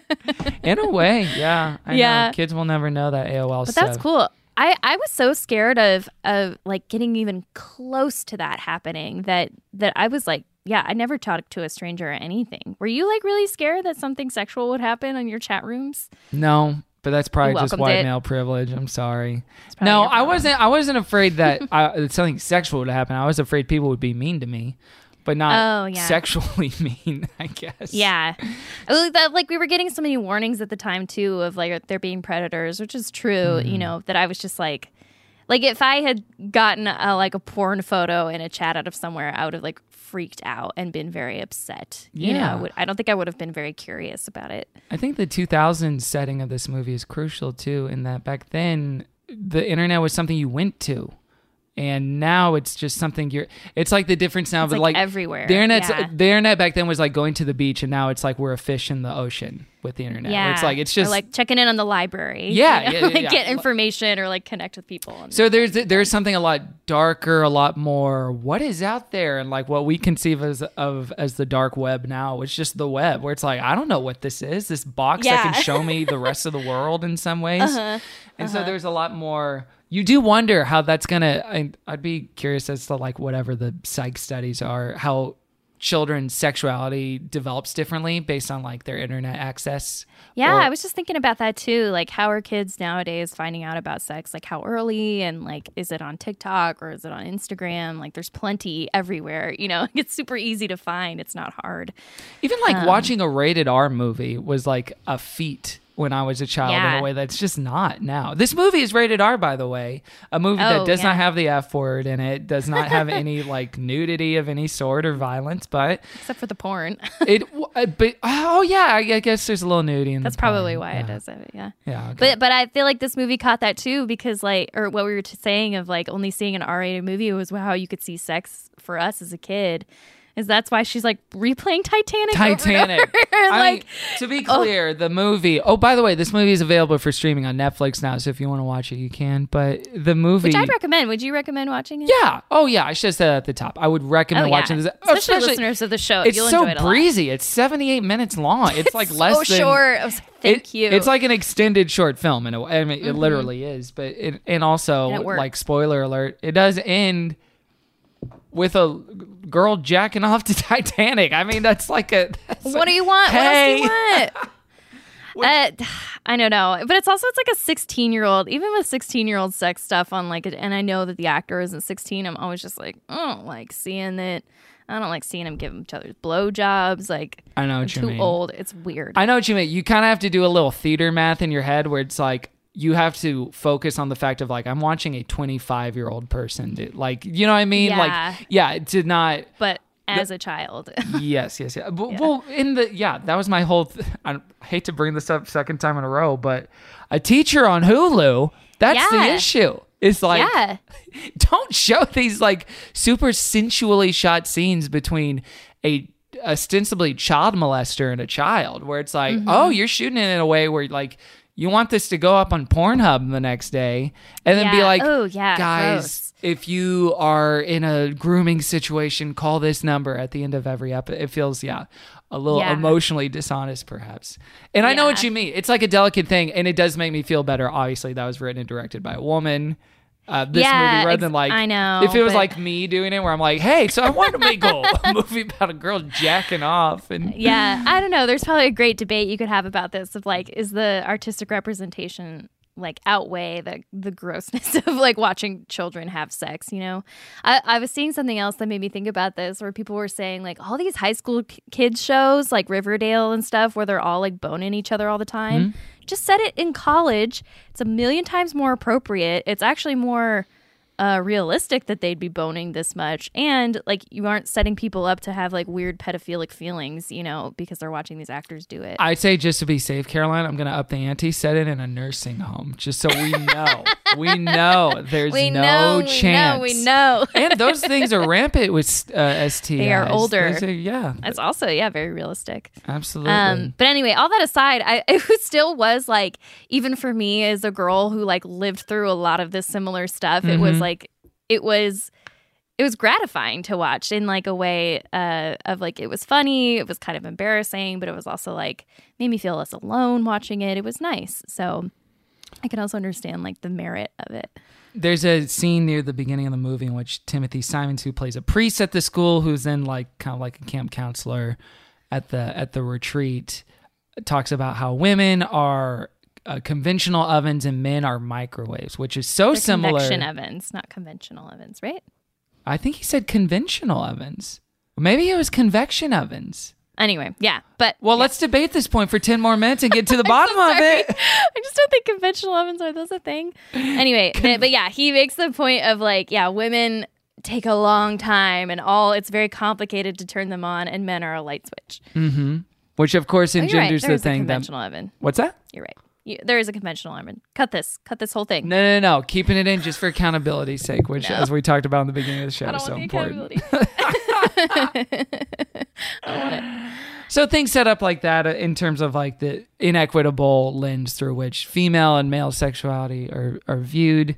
Speaker 2: In a way, yeah. I
Speaker 7: yeah.
Speaker 2: know. Kids will never know that A O L
Speaker 7: But
Speaker 2: stuff.
Speaker 7: that's cool. I, I was so scared of of like getting even close to that happening that that I was like, yeah, I never talked to a stranger or anything. Were you like really scared that something sexual would happen on your chat rooms?
Speaker 2: No, but that's probably
Speaker 7: You
Speaker 2: just
Speaker 7: welcomed
Speaker 2: white
Speaker 7: it.
Speaker 2: male privilege. I'm sorry.
Speaker 7: probably
Speaker 2: No,
Speaker 7: your
Speaker 2: I
Speaker 7: problem.
Speaker 2: wasn't. I wasn't afraid that I, something sexual would happen. I was afraid people would be mean to me, but not
Speaker 7: Oh, yeah.
Speaker 2: sexually mean, I guess.
Speaker 7: Yeah. Well, that, like we were getting so many warnings at the time too of like there being predators, which is true,
Speaker 2: Mm-hmm.
Speaker 7: you know, that I was just like like if I had gotten a, like a porn photo in a chat out of somewhere, I would have like freaked out and been very upset. You
Speaker 2: Yeah.
Speaker 7: know, I, would, I don't think I would have been very curious about it.
Speaker 2: I think the two thousands setting of this movie is crucial too, in that back then the internet was something you went to. And now it's just something you're. It's like the difference now,
Speaker 7: It's
Speaker 2: but
Speaker 7: like
Speaker 2: like
Speaker 7: everywhere.
Speaker 2: The internet's,
Speaker 7: Yeah.
Speaker 2: the internet back then was like going to the beach, and now it's like we're a fish in the ocean with the internet.
Speaker 7: Yeah.
Speaker 2: Where it's like it's just
Speaker 7: or like checking in on the library.
Speaker 2: Yeah,
Speaker 7: you know?
Speaker 2: yeah, yeah,
Speaker 7: like
Speaker 2: yeah.
Speaker 7: get information or like connect with people. And
Speaker 2: So there's there's something a lot darker, a lot more what is out there, and like what we conceive as of as the dark web now. It's just the web, where it's like I don't know what this is. This box that
Speaker 7: Yeah.
Speaker 2: can show me the rest of the world in some ways,
Speaker 7: Uh-huh.
Speaker 2: and
Speaker 7: Uh-huh.
Speaker 2: so there's a lot more. You do wonder how that's gonna. I, I'd be curious as to like whatever the psych studies are, how children's sexuality develops differently based on like their internet access.
Speaker 7: Yeah,
Speaker 2: Or-
Speaker 7: I was just thinking about that too. Like, how are kids nowadays finding out about sex? Like, how early? And like, is it on TikTok or is it on Instagram? Like, there's plenty everywhere. You know, it's super easy to find. It's not hard.
Speaker 2: Even like
Speaker 7: Um,
Speaker 2: watching a rated R movie was like a feat when I was a child in
Speaker 7: Yeah.
Speaker 2: a way that's just not now. This movie is rated R, by the way. A movie that
Speaker 7: Oh,
Speaker 2: does
Speaker 7: yeah.
Speaker 2: not have the F word in it, does not have any like nudity of any sort or violence, but
Speaker 7: Except for the porn.
Speaker 2: it. uh, But oh yeah, I I guess there's a little nudity in.
Speaker 7: That's
Speaker 2: the
Speaker 7: probably
Speaker 2: porn.
Speaker 7: why
Speaker 2: yeah.
Speaker 7: it does it. Yeah.
Speaker 2: Yeah, okay.
Speaker 7: But but I feel like this movie caught that too because like or what we were t- saying of like only seeing an R-rated movie was how you could see sex for us as a kid. Is that's why she's like replaying Titanic. over and
Speaker 2: Titanic.
Speaker 7: over.
Speaker 2: I
Speaker 7: like
Speaker 2: mean, to be clear, the movie. Oh, by the way, this movie is available for streaming on Netflix now. So if you want to watch it, you can. But the movie,
Speaker 7: which I'd recommend. Would you recommend watching it?
Speaker 2: yeah. Oh, yeah. I should have said that at the top. I would recommend
Speaker 7: Oh, yeah.
Speaker 2: watching this,
Speaker 7: Especially, listeners of the show.
Speaker 2: It's
Speaker 7: You'll
Speaker 2: so
Speaker 7: enjoy it a lot.
Speaker 2: breezy. It's seventy-eight minutes long. It's like less
Speaker 7: so
Speaker 2: than
Speaker 7: short. I was like, thank
Speaker 2: it-
Speaker 7: you.
Speaker 2: It's like an extended short film, in a way. I mean, it
Speaker 7: Mhm.
Speaker 2: literally is. But it, and also,
Speaker 7: And it works.
Speaker 2: like spoiler alert, it does end with a girl jacking off to Titanic. I mean, that's like a. That's
Speaker 7: what
Speaker 2: a-
Speaker 7: do you want?
Speaker 2: Hey.
Speaker 7: What else do you want? uh, I don't know, but it's also it's like a sixteen year old. Even with sixteen year old sex stuff on like, and I know that the actor isn't sixteen. I'm always just like, I don't like seeing it. I don't like seeing them give each other blowjobs. Like,
Speaker 2: I know
Speaker 7: I'm
Speaker 2: what you
Speaker 7: too
Speaker 2: mean.
Speaker 7: old. It's weird.
Speaker 2: I know what you mean. You kind of have to do a little theater math in your head where it's like you have to focus on the fact of like I'm watching a twenty-five year old person do, like you know what I mean
Speaker 7: Yeah.
Speaker 2: like yeah to not
Speaker 7: but as a child,
Speaker 2: yes yes yeah. But,
Speaker 7: Yeah.
Speaker 2: well in the yeah that was my whole th- I hate to bring this up second time in a row but a teacher on Hulu, that's the
Speaker 7: Yeah.
Speaker 2: issue. It's like
Speaker 7: yeah,
Speaker 2: don't show these like super sensually shot scenes between a ostensibly child molester and a child where it's like,
Speaker 7: Mm-hmm.
Speaker 2: oh, you're shooting it in a way where like you want this to go up on Pornhub the next day and then be
Speaker 7: Yeah.
Speaker 2: like,
Speaker 7: oh yeah,
Speaker 2: guys,
Speaker 7: gross.
Speaker 2: if you are in a grooming situation, call this number at the end of every episode. It feels, yeah, a little
Speaker 7: Yeah.
Speaker 2: emotionally dishonest perhaps. And I know what
Speaker 7: Yeah.
Speaker 2: you mean. It's like a delicate thing and it does make me feel better. Obviously that was written and directed by a woman. Uh, this
Speaker 7: Yeah,
Speaker 2: movie rather
Speaker 7: ex-
Speaker 2: than like
Speaker 7: I know,
Speaker 2: if it was
Speaker 7: but-
Speaker 2: like me doing it where I'm like, hey, so I wanted to make a, a movie about a girl jacking off and
Speaker 7: Yeah, I don't know. There's probably a great debate you could have about this of like, is the artistic representation like outweigh the the grossness of like watching children have sex, you know. I, I was seeing something else that made me think about this, where people were saying like all these high school k- kids shows like Riverdale and stuff where they're all like boning each other all the time. Mm-hmm. Just set it in college. It's a million times more appropriate. It's actually more Uh, realistic that they'd be boning this much, and like you aren't setting people up to have like weird pedophilic feelings, you know, because they're watching these actors do it.
Speaker 2: I'd say just to be safe, Caroline, I'm gonna up the ante, set it in a nursing home, just so we know, we know there's
Speaker 7: we
Speaker 2: no
Speaker 7: know,
Speaker 2: chance.
Speaker 7: We know, we know.
Speaker 2: And those things are rampant with uh, S T Is.
Speaker 7: They are older.
Speaker 2: Those are, yeah,
Speaker 7: it's also yeah very realistic.
Speaker 2: Absolutely.
Speaker 7: Um, but anyway, all that aside, I it was, still was like, even for me as a girl who like lived through a lot of this similar stuff, mm-hmm. it was like. It was it was gratifying to watch in like a way uh, of like it was funny, it was kind of embarrassing, but it was also like made me feel less alone watching it. It was nice. So I can also understand like the merit of it.
Speaker 2: There's a scene near the beginning of the movie in which Timothy Simons, who plays a priest at the school, who's then like kind of like a camp counselor at the at the retreat, talks about how women are Uh, conventional ovens and men are microwaves, which is so
Speaker 7: They're
Speaker 2: similar.
Speaker 7: Convection ovens, not conventional ovens, right?
Speaker 2: I think he said conventional ovens. Maybe it was convection ovens.
Speaker 7: Anyway, yeah, but
Speaker 2: well,
Speaker 7: yeah.
Speaker 2: let's debate this point for ten more minutes and get to the bottom
Speaker 7: so
Speaker 2: of it.
Speaker 7: I just don't think conventional ovens are those a thing. Anyway, Con- but yeah, he makes the point of like, yeah, women take a long time and all it's very complicated to turn them on, and men are a light switch.
Speaker 2: Mm-hmm. Which of course engenders
Speaker 7: oh, right.
Speaker 2: the thing
Speaker 7: a conventional
Speaker 2: that
Speaker 7: oven.
Speaker 2: What's that?
Speaker 7: You're right. You, there is a conventional oven. Cut this. Cut this whole thing.
Speaker 2: No, no, no. Keeping it in just for accountability's sake, which,
Speaker 7: no.
Speaker 2: as we talked about in the beginning of the show,
Speaker 7: I don't
Speaker 2: is so
Speaker 7: want the
Speaker 2: important.
Speaker 7: I don't want it.
Speaker 2: So things set up like that in terms of like the inequitable lens through which female and male sexuality are, are viewed.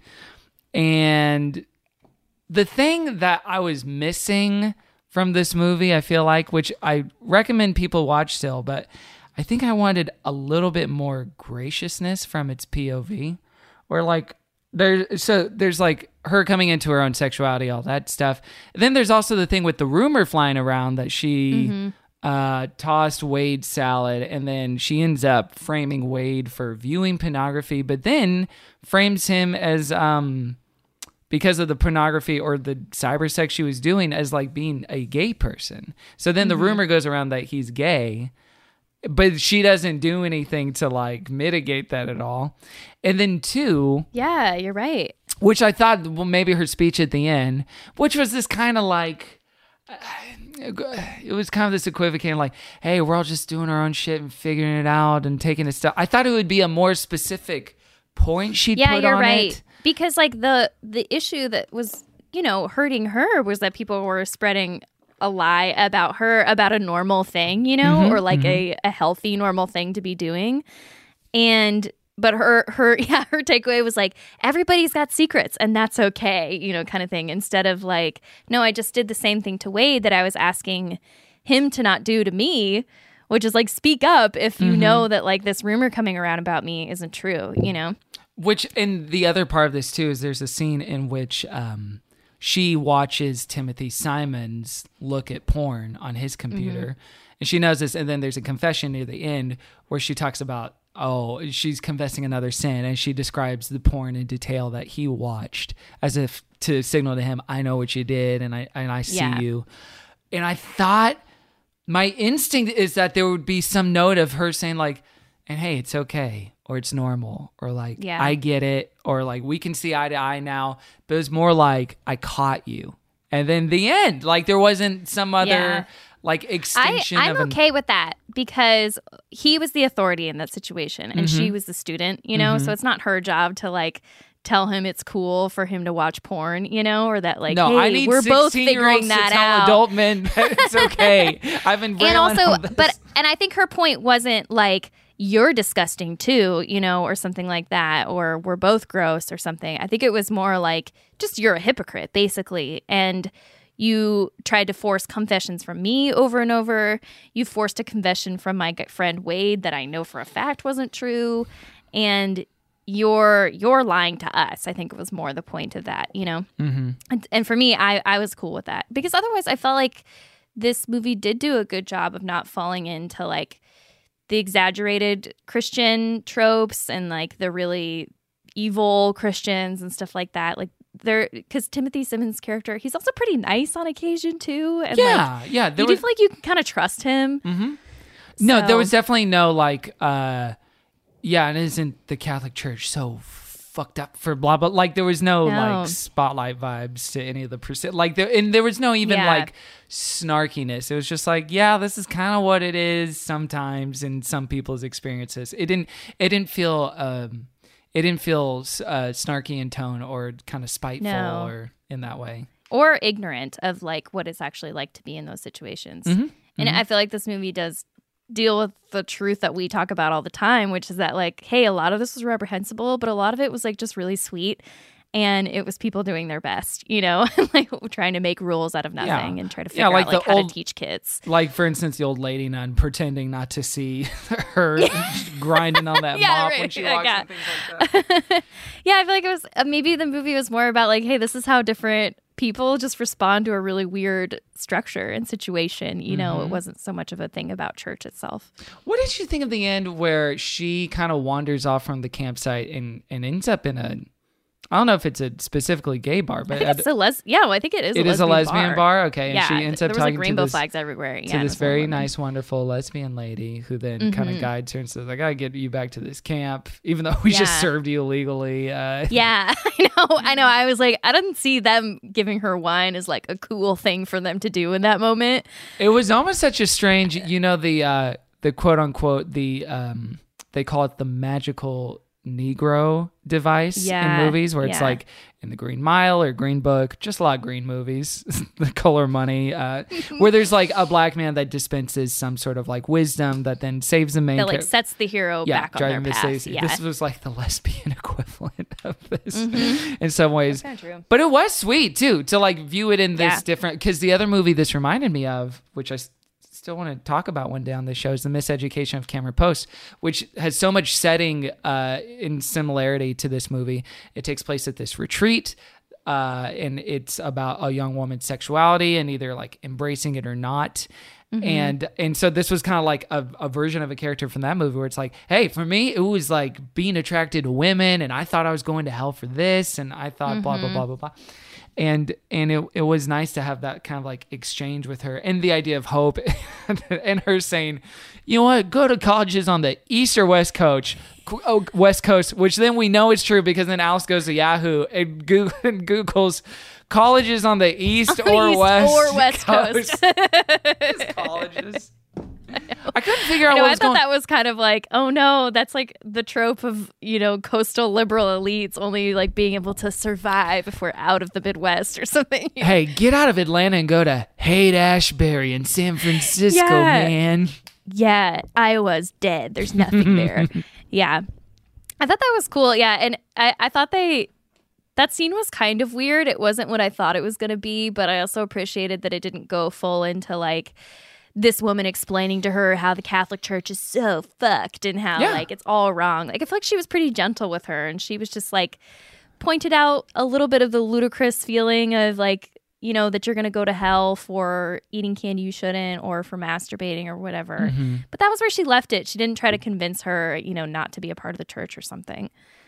Speaker 2: And the thing that I was missing from this movie, I feel like, which I recommend people watch still, but I think I wanted a little bit more graciousness from its P O V, or like there. So there's like her coming into her own sexuality, all that stuff. Then there's also the thing with the rumor flying around that she mm-hmm. uh, tossed Wade salad, and then she ends up framing Wade for viewing pornography, but then frames him as um because of the pornography or the cyber sex she was doing as like being a gay person. So then mm-hmm. the rumor goes around that he's gay. But she doesn't do anything to like mitigate that at all. And then two,
Speaker 7: yeah, you're right.
Speaker 2: Which I thought, well, maybe her speech at the end, which was this kind of like, uh, it was kind of this equivocating, like, hey, we're all just doing our own shit and figuring it out and taking it stuff. I thought it would be a more specific point she'd
Speaker 7: yeah,
Speaker 2: put
Speaker 7: you're
Speaker 2: on
Speaker 7: right.
Speaker 2: it.
Speaker 7: Because like the the issue that was, you know, hurting her was that people were spreading a lie about her, about a normal thing, you know, mm-hmm, or like mm-hmm. a, a healthy, normal thing to be doing. And, but her, her, yeah, her takeaway was like, everybody's got secrets and that's okay, you know, kind of thing. Instead of like, no, I just did the same thing to Wade that I was asking him to not do to me, which is like, speak up if you mm-hmm. know that like this rumor coming around about me isn't true, you know?
Speaker 2: Which, and the other part of this too, is there's a scene in which, um, she watches Timothy Simons look at porn on his computer, mm-hmm. and she knows this. And then there's a confession near the end where she talks about, oh, she's confessing another sin, and she describes the porn in detail that he watched as if to signal to him, I know what you did, and I and I see yeah. you. And I thought my instinct is that there would be some note of her saying like, and hey, it's okay. Or it's normal, or like, yeah. I get it, or like, we can see eye to eye now. But it was more like, I caught you. And then the end, like, there wasn't some other, yeah. like, extension
Speaker 7: I, I'm
Speaker 2: of an-
Speaker 7: okay with that, because he was the authority in that situation, and mm-hmm. she was the student, you know? Mm-hmm. So it's not her job to, like, tell him it's cool for him to watch porn, you know? Or that, like,
Speaker 2: no,
Speaker 7: hey,
Speaker 2: I need
Speaker 7: we're both figuring that
Speaker 2: to tell
Speaker 7: out.
Speaker 2: adult men that it's okay. I've been
Speaker 7: and also,
Speaker 2: on this.
Speaker 7: but, and I think her point wasn't, like, you're disgusting too, you know, or something like that, or we're both gross or something. I think it was more like just you're a hypocrite, basically. And you tried to force confessions from me over and over. You forced a confession from my friend Wade that I know for a fact wasn't true. And you're you're lying to us. I think it was more the point of that, you know? Mm-hmm. And, and for me, I, I was cool with that. Because otherwise, I felt like this movie did do a good job of not falling into, like, the exaggerated Christian tropes and like the really evil Christians and stuff like that. Like they're because Timothy Simmons' character, he's also pretty nice on occasion too. And
Speaker 2: yeah,
Speaker 7: like,
Speaker 2: yeah.
Speaker 7: You
Speaker 2: was,
Speaker 7: do feel like you can kind of trust him.
Speaker 2: Mm-hmm. No,
Speaker 7: So-
Speaker 2: there was definitely no like, uh, yeah, and isn't the Catholic Church so fucked up for blah blah? Like there was no,
Speaker 7: No.
Speaker 2: like spotlight vibes to any of the percent. Like there, and there was no even
Speaker 7: Yeah.
Speaker 2: like snarkiness. It was just like, yeah, this is kind of what it is sometimes in some people's experiences. It didn't. It didn't feel. Um, it didn't feel uh, snarky in tone or kind of spiteful
Speaker 7: No.
Speaker 2: or in that way.
Speaker 7: Or ignorant of like what it's actually like to be in those situations.
Speaker 2: Mm-hmm.
Speaker 7: And I feel like this movie does deal with the truth that we talk about all the time, which is that like, hey, a lot of this was reprehensible, but a lot of it was like just really sweet. And it was people doing their best, you know, like trying to make rules out of nothing
Speaker 2: Yeah.
Speaker 7: and try to
Speaker 2: Yeah,
Speaker 7: figure
Speaker 2: like
Speaker 7: out like
Speaker 2: the
Speaker 7: how
Speaker 2: old-
Speaker 7: to teach kids.
Speaker 2: Like, for instance, the old lady nun pretending not to see her grinding on that
Speaker 7: Yeah,
Speaker 2: mop
Speaker 7: right.
Speaker 2: when she
Speaker 7: Yeah,
Speaker 2: walks
Speaker 7: yeah.
Speaker 2: and things like that.
Speaker 7: Yeah, I feel like it was uh, maybe the movie was more about like, hey, this is how different people just respond to a really weird structure and situation. You know,
Speaker 2: Mm-hmm.
Speaker 7: it wasn't so much of a thing about church itself.
Speaker 2: What did you think of the end where she kind of wanders off from the campsite and, and ends up in a, I don't know if it's a specifically gay bar, but
Speaker 7: I think it's a les- yeah, well, I think it is.
Speaker 2: it
Speaker 7: a
Speaker 2: is a
Speaker 7: lesbian
Speaker 2: lesbian bar. Okay, and
Speaker 7: Yeah,
Speaker 2: she ends
Speaker 7: there
Speaker 2: up
Speaker 7: was
Speaker 2: talking
Speaker 7: like rainbow
Speaker 2: to this,
Speaker 7: flags everywhere.
Speaker 2: to
Speaker 7: Yeah,
Speaker 2: this
Speaker 7: this one
Speaker 2: very
Speaker 7: woman.
Speaker 2: nice, wonderful lesbian lady who then kind of guides her and says, "I gotta get you back to this camp, even though we just
Speaker 7: Yeah.
Speaker 2: served you illegally." Uh,
Speaker 7: Yeah, I know. I know. I was like, I didn't see them giving her wine as like a cool thing for them to do in that moment.
Speaker 2: It was almost such a strange, you know, the uh, the quote unquote the um, they call it the magical Negro device
Speaker 7: Yeah,
Speaker 2: in movies, where it's
Speaker 7: yeah.
Speaker 2: like in the Green Mile or Green Book, just a lot of green movies, The Color Money, uh, where there's like a black man that dispenses some sort of like wisdom that then saves the main
Speaker 7: That like
Speaker 2: char-
Speaker 7: sets the hero
Speaker 2: yeah,
Speaker 7: back on
Speaker 2: driving
Speaker 7: their
Speaker 2: Miss
Speaker 7: path.
Speaker 2: Daisy.
Speaker 7: Yeah.
Speaker 2: This was like the lesbian equivalent of this in some ways.
Speaker 7: That's kinda true.
Speaker 2: But it was sweet too to like view it in this
Speaker 7: Yeah.
Speaker 2: different, because the other movie this reminded me of, which I s- still want to talk about one day on this show, is The Miseducation of Cameron Post, which has so much setting uh, in similarity to this movie. It takes place at this retreat. Uh, and it's about a young woman's sexuality and either like embracing it or not.
Speaker 7: Mm-hmm.
Speaker 2: And and so this was kind of like a, a version of a character from that movie where it's like, hey, for me, it was like being attracted to women, and I thought I was going to hell for this, and I thought blah, blah,
Speaker 7: Mm-hmm.
Speaker 2: blah, blah, blah. And and it, it was nice to have that kind of like exchange with her, and the idea of hope, and her saying, you know what, go to colleges on the East or West Coast, oh, West Coast, which then we know is true because then Alice goes to Yahoo and, Google, and Googles colleges on the East
Speaker 7: On the
Speaker 2: or
Speaker 7: East
Speaker 2: West
Speaker 7: or West Coast.
Speaker 2: colleges. I couldn't figure out
Speaker 7: No,
Speaker 2: what
Speaker 7: I
Speaker 2: was
Speaker 7: thought
Speaker 2: going on.
Speaker 7: that was kind of like, oh no, that's like the trope of, you know, coastal liberal elites only like being able to survive if we're out of the Midwest or something.
Speaker 2: Hey, get out of Atlanta and go to Haight Ashbury in San Francisco,
Speaker 7: Yeah.
Speaker 2: man.
Speaker 7: Yeah, Iowa's dead. There's nothing there. Yeah. I thought that was cool. Yeah. And I, I thought they, that scene was kind of weird. It wasn't what I thought it was going to be, but I also appreciated that it didn't go full into like this woman explaining to her how the Catholic Church is so fucked and how
Speaker 2: Yeah.
Speaker 7: like it's all wrong. Like I feel like she was pretty gentle with her, and she was just like pointed out a little bit of the ludicrous feeling of like, you know, that you're going to go to hell for eating candy you shouldn't or for masturbating or whatever.
Speaker 2: Mm-hmm.
Speaker 7: But that was where she left it. She didn't try to convince her, you know, not to be a part of the church or something.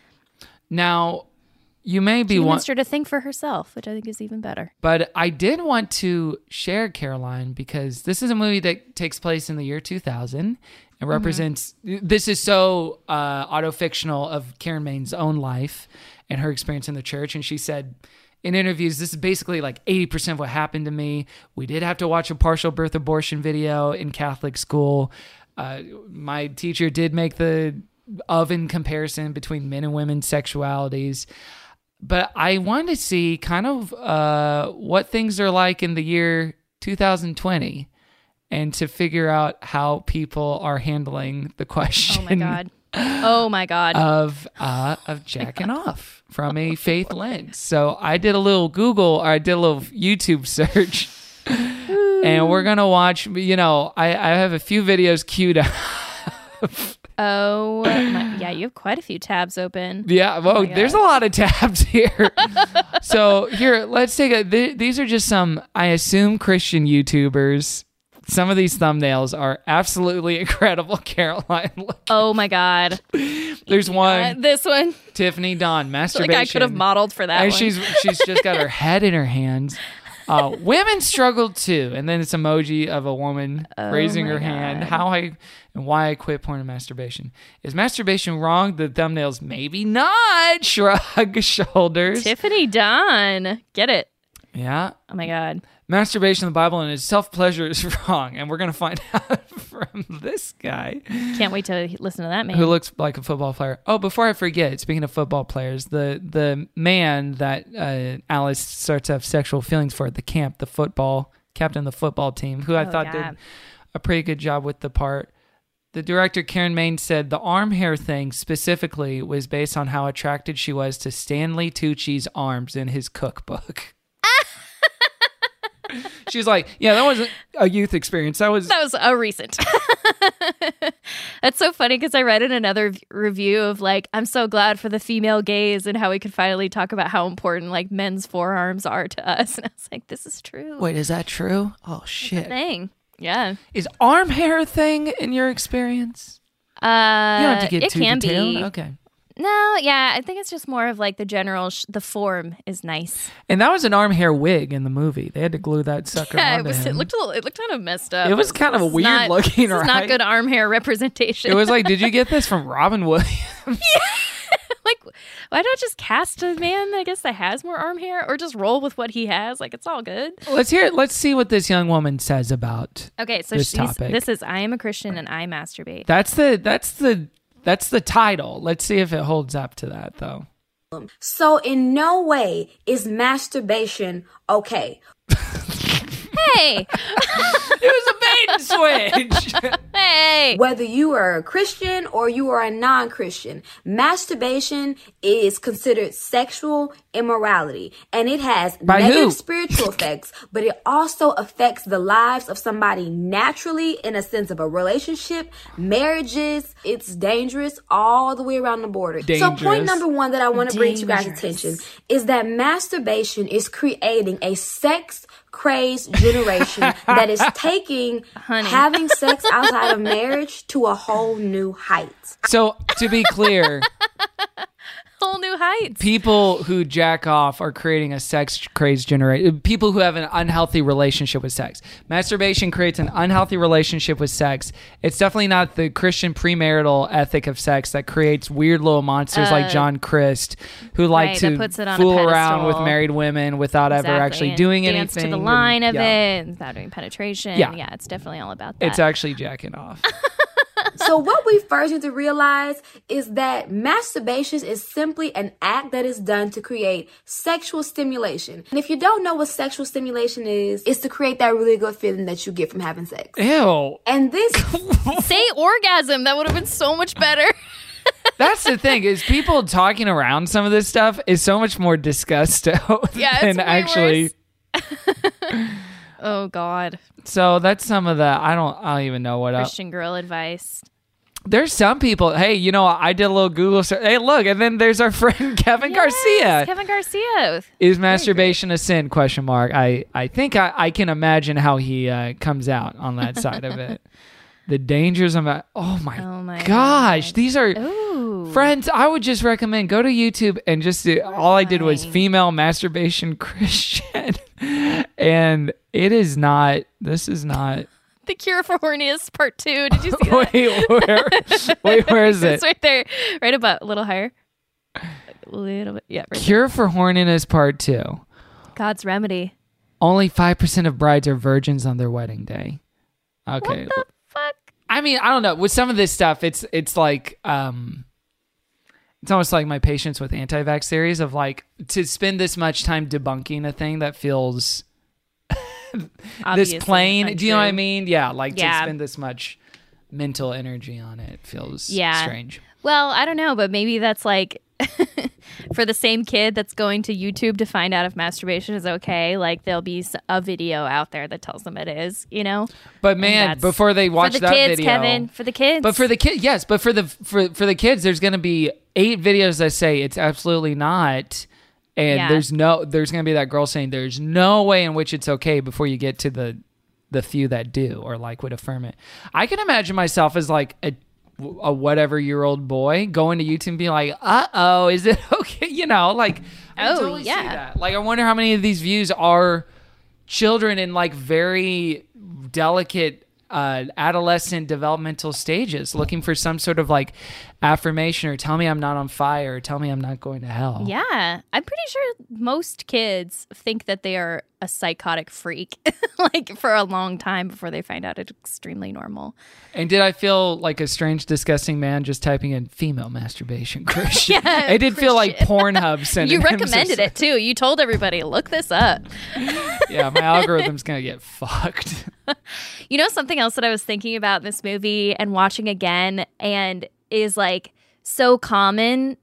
Speaker 2: Now, you may be
Speaker 7: She
Speaker 2: one,
Speaker 7: convinced her to think for herself, which I think is even better.
Speaker 2: but I did want to share Caroline because this is a movie that takes place in the year two thousand and represents. This is so uh, auto-fictional of Karen Main's own life and her experience in the church, and she said in interviews, this is basically like eighty percent of what happened to me. We did have to watch a partial birth abortion video in Catholic school. Uh, my teacher did make the oven comparison between men and women's sexualities. But I wanted to see kind of uh, what things are like in the year two thousand twenty and to figure out how people are handling the question
Speaker 7: Oh my God. Oh my God.
Speaker 2: of uh, of jacking off from a faith lens. So I did a little Google, or I did a little YouTube search, and we're going to watch, you know, I, I have a few videos queued up.
Speaker 7: Oh, my, yeah, you have quite a few tabs open.
Speaker 2: Yeah, well,
Speaker 7: my
Speaker 2: there's a
Speaker 7: God.
Speaker 2: lot of tabs here. So here, let's take a. Th- these are just some, I assume, Christian YouTubers some of these thumbnails are absolutely incredible, Caroline. Look.
Speaker 7: Oh my God.
Speaker 2: There's one.
Speaker 7: Uh, this one.
Speaker 2: Tiffany Dawn, masturbation.
Speaker 7: Like I could have modeled for that
Speaker 2: and
Speaker 7: one.
Speaker 2: she's she's just got her head in her hands. Uh, women struggle too. And then it's emoji of a woman
Speaker 7: Oh
Speaker 2: raising
Speaker 7: my
Speaker 2: her hand.
Speaker 7: God.
Speaker 2: How I and why I quit porn and masturbation. Is masturbation wrong? The thumbnails, maybe not. Shrug shoulders.
Speaker 7: Tiffany Dunn. Get it.
Speaker 2: Yeah.
Speaker 7: Oh my God.
Speaker 2: Masturbation in the Bible and its self-pleasure is wrong. And we're going to find out from this guy.
Speaker 7: Can't wait to listen to that man.
Speaker 2: Who looks like a football player. Oh, before I forget, speaking of football players, the the man that uh, Alice starts to have sexual feelings for at the camp, the football, captain of the football team, who I
Speaker 7: Oh,
Speaker 2: thought
Speaker 7: God.
Speaker 2: did a pretty good job with the part. The director, Karen Main, said the arm hair thing specifically was based on how attracted she was to Stanley Tucci's arms in his cookbook. She's like, yeah, that wasn't a youth experience. That was
Speaker 7: That was a recent. That's so funny because I read in another v- review of like, I'm so glad for the female gaze and how we could finally talk about how important like men's forearms are to us. And I was like, this is true.
Speaker 2: Wait, is that true? Oh,
Speaker 7: It's a
Speaker 2: shit.
Speaker 7: thing. Yeah.
Speaker 2: Is arm hair a thing in your experience?
Speaker 7: Uh,
Speaker 2: You don't have to get
Speaker 7: it
Speaker 2: too
Speaker 7: can
Speaker 2: detailed.
Speaker 7: be.
Speaker 2: Okay.
Speaker 7: No, yeah, I think it's just more of like the general, sh- the form is nice.
Speaker 2: And that was an arm hair wig in the movie. They had to glue that sucker
Speaker 7: Yeah, it
Speaker 2: onto
Speaker 7: was.
Speaker 2: him.
Speaker 7: It looked a little. It looked kind of messed up.
Speaker 2: It was kind of
Speaker 7: This is
Speaker 2: weird
Speaker 7: not-
Speaker 2: looking,
Speaker 7: This is
Speaker 2: right?
Speaker 7: not good arm hair representation.
Speaker 2: It was like, did you get this from Robin Williams?
Speaker 7: like, why not just cast a man? I guess that has more arm hair, or just roll with what he has. Like it's all good.
Speaker 2: Let's hear it. Let's see what this young woman says about.
Speaker 7: Okay, so
Speaker 2: This
Speaker 7: she's,
Speaker 2: topic.
Speaker 7: this is I am a Christian and I masturbate.
Speaker 2: That's the that's the that's the title. Let's see if it holds up to that though.
Speaker 10: So in no way is masturbation okay.
Speaker 7: Hey,
Speaker 2: It was a bait and switch.
Speaker 7: hey.
Speaker 10: Whether you are a Christian or you are a non-Christian, masturbation is considered sexual immorality, and it has
Speaker 2: By
Speaker 10: negative
Speaker 2: who?
Speaker 10: spiritual effects, but it also affects the lives of somebody naturally in a sense of a relationship, marriages. It's dangerous all the way around the border. So point
Speaker 2: Dangerous.
Speaker 10: number one that I want to bring to you guys'
Speaker 7: Dangerous.
Speaker 10: attention is that masturbation is creating a sex crazed generation that is taking
Speaker 7: Honey.
Speaker 10: having sex outside of marriage to a whole new height.
Speaker 2: So to be clear,
Speaker 7: Whole new heights.
Speaker 2: people who jack off are creating a sex crazed generation. People who have an unhealthy relationship with sex. Masturbation creates an unhealthy relationship with sex. It's definitely not the Christian premarital ethic of sex that creates weird little monsters like John Christ who like
Speaker 7: right, that
Speaker 2: to
Speaker 7: puts it on a
Speaker 2: fool around with
Speaker 7: pedestal.
Speaker 2: married women without ever
Speaker 7: Exactly,
Speaker 2: actually
Speaker 7: and
Speaker 2: doing
Speaker 7: dance
Speaker 2: anything.
Speaker 7: to the line
Speaker 2: and-
Speaker 7: of
Speaker 2: yeah.
Speaker 7: it without doing penetration.
Speaker 2: Yeah.
Speaker 7: Yeah, it's definitely all about that.
Speaker 2: It's actually jacking off.
Speaker 10: So what we first need to realize is that masturbation is simply an act that is done to create sexual stimulation. And if you don't know what sexual stimulation is, it's to create that really good feeling that you get from having sex.
Speaker 2: Ew.
Speaker 10: And this
Speaker 7: Say orgasm. That would have been so much better.
Speaker 2: That's the thing is people talking around some of this stuff is so much more disgusto
Speaker 7: Yeah,
Speaker 2: than
Speaker 7: it's way
Speaker 2: actually.
Speaker 7: worse. Oh God.
Speaker 2: So that's some of the I don't I don't even know what else.
Speaker 7: Christian girl advice.
Speaker 2: There's some people. Hey, you know I did a little Google search. Hey, look, and then there's our friend Kevin
Speaker 7: Yes,
Speaker 2: Garcia.
Speaker 7: Kevin Garcia.
Speaker 2: Is masturbation a sin? Question mark. I I think I, I can imagine how he uh, comes out on that side of it. The dangers of ma- oh my,
Speaker 7: Oh my
Speaker 2: gosh,
Speaker 7: God.
Speaker 2: these are.
Speaker 7: Ooh.
Speaker 2: Friends, I would just recommend go to YouTube and just do, all I did was female masturbation Christian, and it is not. This is not.
Speaker 7: The Cure for Horniness Part Two. Did you see that?
Speaker 2: Wait, where? Wait, where is it?
Speaker 7: It's right there, right about a little higher. A little bit, yeah. Right
Speaker 2: Cure for Horniness Part Two.
Speaker 7: there. God's remedy.
Speaker 2: Only five percent of brides are virgins on their wedding day. Okay.
Speaker 7: What the fuck?
Speaker 2: I mean, I don't know. With some of this stuff, it's it's like um, it's almost like my patience with anti-vax theories of like to spend this much time debunking a thing that feels
Speaker 7: Obviously
Speaker 2: this plain. Do you know what I
Speaker 7: untrue.
Speaker 2: mean? Yeah, like
Speaker 7: Yeah.
Speaker 2: to spend this much mental energy on it feels
Speaker 7: Yeah.
Speaker 2: strange.
Speaker 7: Well, I don't know, but maybe that's like for the same kid that's going to YouTube to find out if masturbation is okay. Like there'll be s- a video out there that tells them it is. You know.
Speaker 2: But
Speaker 7: And
Speaker 2: man,
Speaker 7: that's-
Speaker 2: before they watch
Speaker 7: for the
Speaker 2: that
Speaker 7: kids,
Speaker 2: video,
Speaker 7: Kevin, for the kids.
Speaker 2: But for the kid, yes, but for the for for the kids, there's going to be eight videos that say it's absolutely not, and
Speaker 7: Yeah.
Speaker 2: there's no there's going to be that girl saying there's no way in which it's okay before you get to the the few that do or like would affirm it. I can imagine myself as like a, a whatever year old boy going to YouTube and being like, uh oh, is it okay? You know, like, I
Speaker 7: Oh,
Speaker 2: totally
Speaker 7: yeah.
Speaker 2: see that. Like, I wonder how many of these views are children in like very delicate uh, adolescent developmental stages looking for some sort of like affirmation or tell me I'm not on fire or tell me I'm not going to hell.
Speaker 7: Yeah, I'm pretty sure most kids think that they are a psychotic freak like for a long time before they find out it's extremely normal.
Speaker 2: And did I feel like a strange, disgusting man just typing in female masturbation Christian?
Speaker 7: Yeah,
Speaker 2: it did feel like
Speaker 7: Christian.
Speaker 2: Pornhub sending
Speaker 7: You
Speaker 2: him
Speaker 7: recommended
Speaker 2: some-
Speaker 7: it too. You told everybody, look this up.
Speaker 2: Yeah, my algorithm's going to get fucked.
Speaker 7: You know, something else that I was thinking about in this movie and watching again and is like so common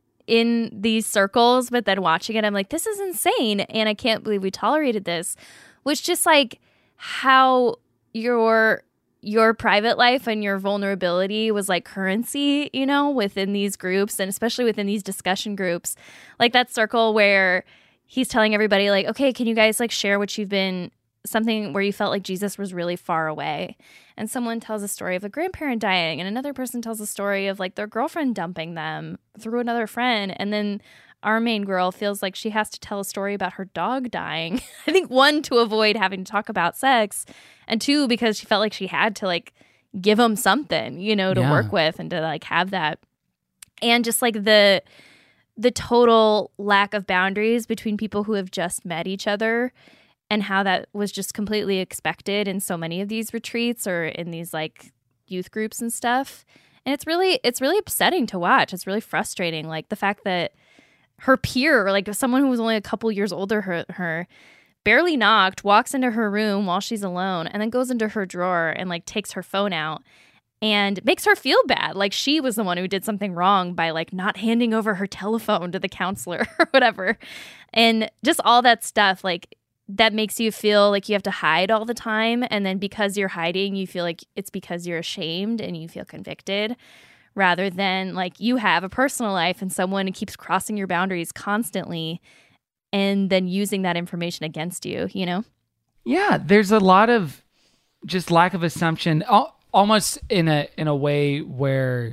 Speaker 7: in these circles, but then watching it, I'm like, this is insane. And I can't believe we tolerated this. Was just like how your your private life and your vulnerability was like currency, you know, within these groups and especially within these discussion groups. Like that circle where he's telling everybody like, okay, can you guys like share what you've been, something where you felt like Jesus was really far away. And someone tells a story of a grandparent dying and another person tells a story of like their girlfriend dumping them through another friend. And then our main girl feels like she has to tell a story about her dog dying. I think one, to avoid having to talk about sex, and two, because she felt like she had to like give him something, you know, to
Speaker 2: Yeah.
Speaker 7: work with and to like have that. And just like the the total lack of boundaries between people who have just met each other and how that was just completely expected in so many of these retreats or in these like youth groups and stuff. And it's really it's really upsetting to watch. It's really frustrating. Like the fact that her peer, like someone who was only a couple years older her, her barely knocked, walks into her room while she's alone and then goes into her drawer and like takes her phone out and makes her feel bad. Like she was the one who did something wrong by like not handing over her telephone to the counselor or whatever. And just all that stuff, like that makes you feel like you have to hide all the time. And then because you're hiding, you feel like it's because you're ashamed and you feel convicted, rather than like you have a personal life and someone keeps crossing your boundaries constantly and then using that information against you, you know?
Speaker 2: Yeah, there's a lot of just lack of assumption, al- almost in a in a way where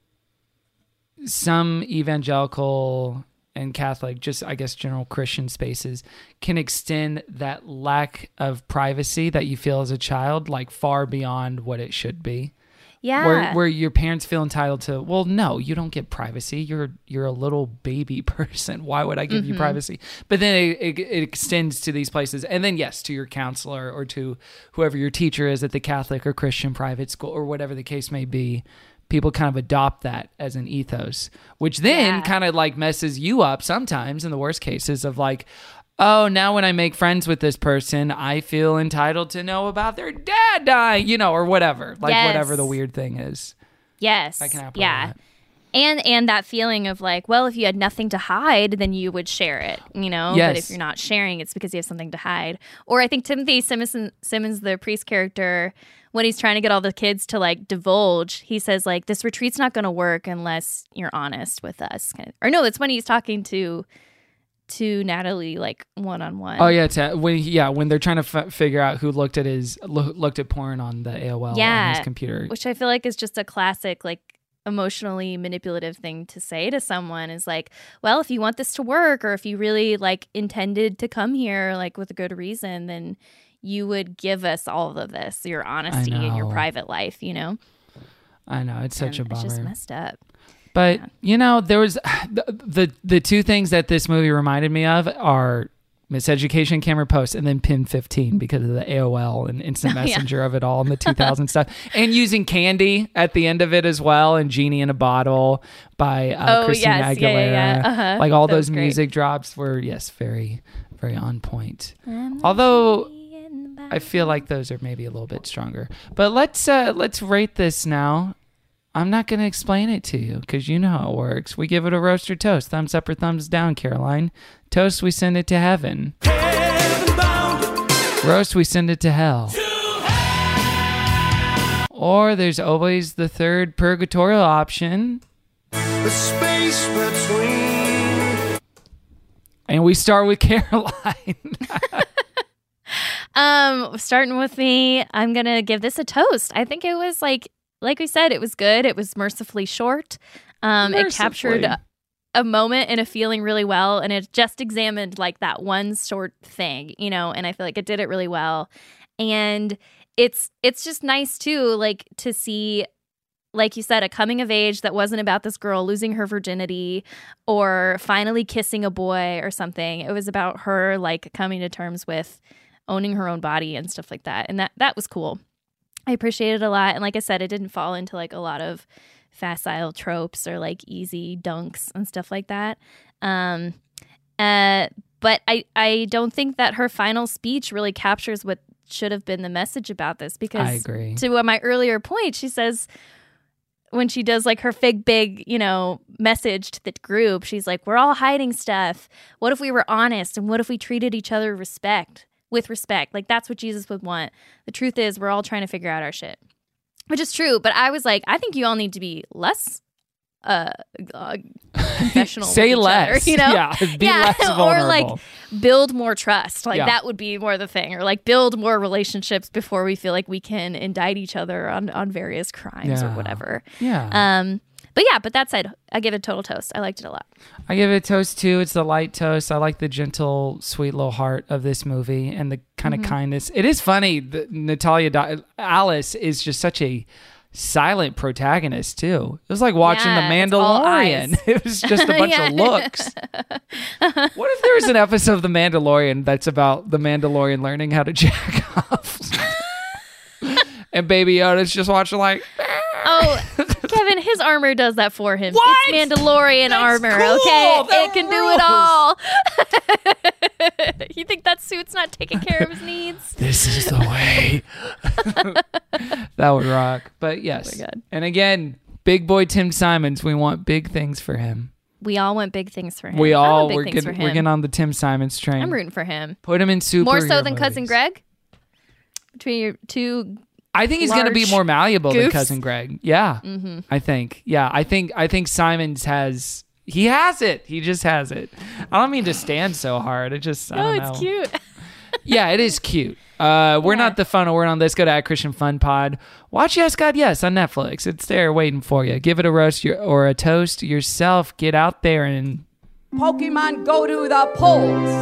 Speaker 2: some evangelical and Catholic, just I guess general Christian spaces, can extend that lack of privacy that you feel as a child like far beyond what it should be.
Speaker 7: Yeah.
Speaker 2: Where where your parents feel entitled to, well, no, you don't get privacy. You're you're a little baby person. Why would I give
Speaker 7: Mm-hmm.
Speaker 2: you privacy? But then it, it, it extends to these places. And then, yes, to your counselor or to whoever your teacher is at the Catholic or Christian private school or whatever the case may be. People kind of adopt that as an ethos, which then
Speaker 7: Yeah.
Speaker 2: kind of like messes you up sometimes in the worst cases of like, oh, now when I make friends with this person, I feel entitled to know about their dad dying, you know, or whatever, like
Speaker 7: Yes.
Speaker 2: whatever the weird thing is.
Speaker 7: Yes.
Speaker 2: I can happen with
Speaker 7: yeah.
Speaker 2: that.
Speaker 7: And and that feeling of like, well, if you had nothing to hide, then you would share it, you know? But
Speaker 2: Yes.
Speaker 7: if you're not sharing, it's because you have something to hide. Or I think Timothy Simmons, Simmons, the priest character, when he's trying to get all the kids to like divulge, he says like, this retreat's not going to work unless you're honest with us. Kind of- Or no, it's when he's talking to to Natalie like one on one.
Speaker 2: Oh yeah, to, when yeah when they're trying to f- figure out who looked at his lo- looked at porn on the A O L on
Speaker 7: Yeah,
Speaker 2: his computer.
Speaker 7: which I feel like is just a classic like emotionally manipulative thing to say to someone is like, well, if you want this to work or if you really like intended to come here like with a good reason, then you would give us all of this, your honesty and your
Speaker 2: know.
Speaker 7: private life, you know?
Speaker 2: I know, it's such
Speaker 7: And
Speaker 2: a bummer.
Speaker 7: It's just messed up.
Speaker 2: But
Speaker 7: Yeah.
Speaker 2: you know, there was the, the the two things that this movie reminded me of are Miseducation Camera Post and then Pin fifteen because of the A O L and Instant
Speaker 7: Yeah.
Speaker 2: Messenger of it all and the two thousand stuff, and using Candy at the end of it as well, and Genie in a Bottle by uh,
Speaker 7: Oh,
Speaker 2: Christina
Speaker 7: yes.
Speaker 2: Aguilera.
Speaker 7: Yeah, yeah, yeah. Uh-huh.
Speaker 2: Like all
Speaker 7: That was
Speaker 2: those
Speaker 7: great.
Speaker 2: music drops were yes, very very on point. Although I feel like those are maybe a little bit stronger. But let's uh, let's rate this now. I'm not going to explain it to you because you know how it works. We give it a roast or toast. Thumbs up or thumbs down, Caroline. Toast, we send it to heaven. Roast, we send it to hell. Or there's always the third purgatorial option.
Speaker 9: The space between.
Speaker 2: And we start with Caroline.
Speaker 7: Um, starting with me, I'm gonna give this a toast. I think it was like, like we said, it was good. It was mercifully short. Um,
Speaker 2: Mercifully.
Speaker 7: It captured a, a moment and a feeling really well, and it just examined like that one short thing, you know. And I feel like it did it really well. And it's it's just nice too, like to see, like you said, a coming of age that wasn't about this girl losing her virginity or finally kissing a boy or something. It was about her like coming to terms with owning her own body and stuff like that. And that that was cool. I appreciated it a lot. And like I said, it didn't fall into like a lot of facile tropes or like easy dunks and stuff like that. Um, uh, but I, I don't think that her final speech really captures what should have been the message about this, because
Speaker 2: I agree.
Speaker 7: To my earlier point, she says when she does like her big, big, you know, message to the group, she's like, we're all hiding stuff. What if we were honest? And what if we treated each other respect with respect? Like that's what Jesus would want. The truth is we're all trying to figure out our shit, which is true. But I was like, I think you all need to be less uh, uh confessional.
Speaker 2: Say
Speaker 7: with each
Speaker 2: less.
Speaker 7: Other, you know?
Speaker 2: Yeah. Be
Speaker 7: yeah.
Speaker 2: less vulnerable.
Speaker 7: Or like build more trust. Like
Speaker 2: Yeah.
Speaker 7: that would be more the thing. Or like build more relationships before we feel like we can indict each other on, on various crimes
Speaker 2: Yeah.
Speaker 7: or whatever.
Speaker 2: Yeah.
Speaker 7: Um. But yeah, but that said, I give it a total toast. I liked it a lot.
Speaker 2: I give it a toast too. It's the light toast. I like the gentle, sweet little heart of this movie and the kind of
Speaker 7: Mhm.
Speaker 2: kindness. It is funny that Natalia Di- Alice is just such a silent protagonist too. It was like watching
Speaker 7: Yeah,
Speaker 2: The
Speaker 7: it's all
Speaker 2: Mandalorian.
Speaker 7: eyes.
Speaker 2: It was just a bunch
Speaker 7: Yeah.
Speaker 2: of looks. What if there was an episode of The Mandalorian that's about the Mandalorian learning how to jack off? And Baby Yoda's just watching like,
Speaker 7: Oh, Kevin, his armor does that for him.
Speaker 2: What?
Speaker 7: It's Mandalorian armor,
Speaker 2: cool.
Speaker 7: okay?
Speaker 2: That
Speaker 7: it can
Speaker 2: rules.
Speaker 7: do it all. You think that suit's not taking care of his needs?
Speaker 2: this is the way. That would rock. But yes.
Speaker 7: Oh my God.
Speaker 2: And again, big boy Tim Simons, we want big things for him.
Speaker 7: We all want big things for him.
Speaker 2: We
Speaker 7: I
Speaker 2: all,
Speaker 7: want big
Speaker 2: we're,
Speaker 7: things
Speaker 2: get,
Speaker 7: for
Speaker 2: we're
Speaker 7: him.
Speaker 2: getting on the Tim Simons train.
Speaker 7: I'm rooting for him.
Speaker 2: Put him in super
Speaker 7: More so than Cousin Greg? Between your two
Speaker 2: I think he's going to be
Speaker 7: large
Speaker 2: more malleable than
Speaker 7: goofs.
Speaker 2: Cousin Greg. Yeah.
Speaker 7: Mhm.
Speaker 2: I think. Yeah. I think I think Simons has he has it. He just has it. I don't mean to stand so hard. It just I
Speaker 7: No,
Speaker 2: don't
Speaker 7: it's
Speaker 2: know.
Speaker 7: cute.
Speaker 2: Yeah, it is cute. Uh, we're
Speaker 7: Yeah.
Speaker 2: not the fun word on this. Go to at Christian Fun Pod. Watch Yes God Yes on Netflix. It's there waiting for you. Give it a roast your, or a toast yourself. Get out there and
Speaker 11: Pokemon go to the polls.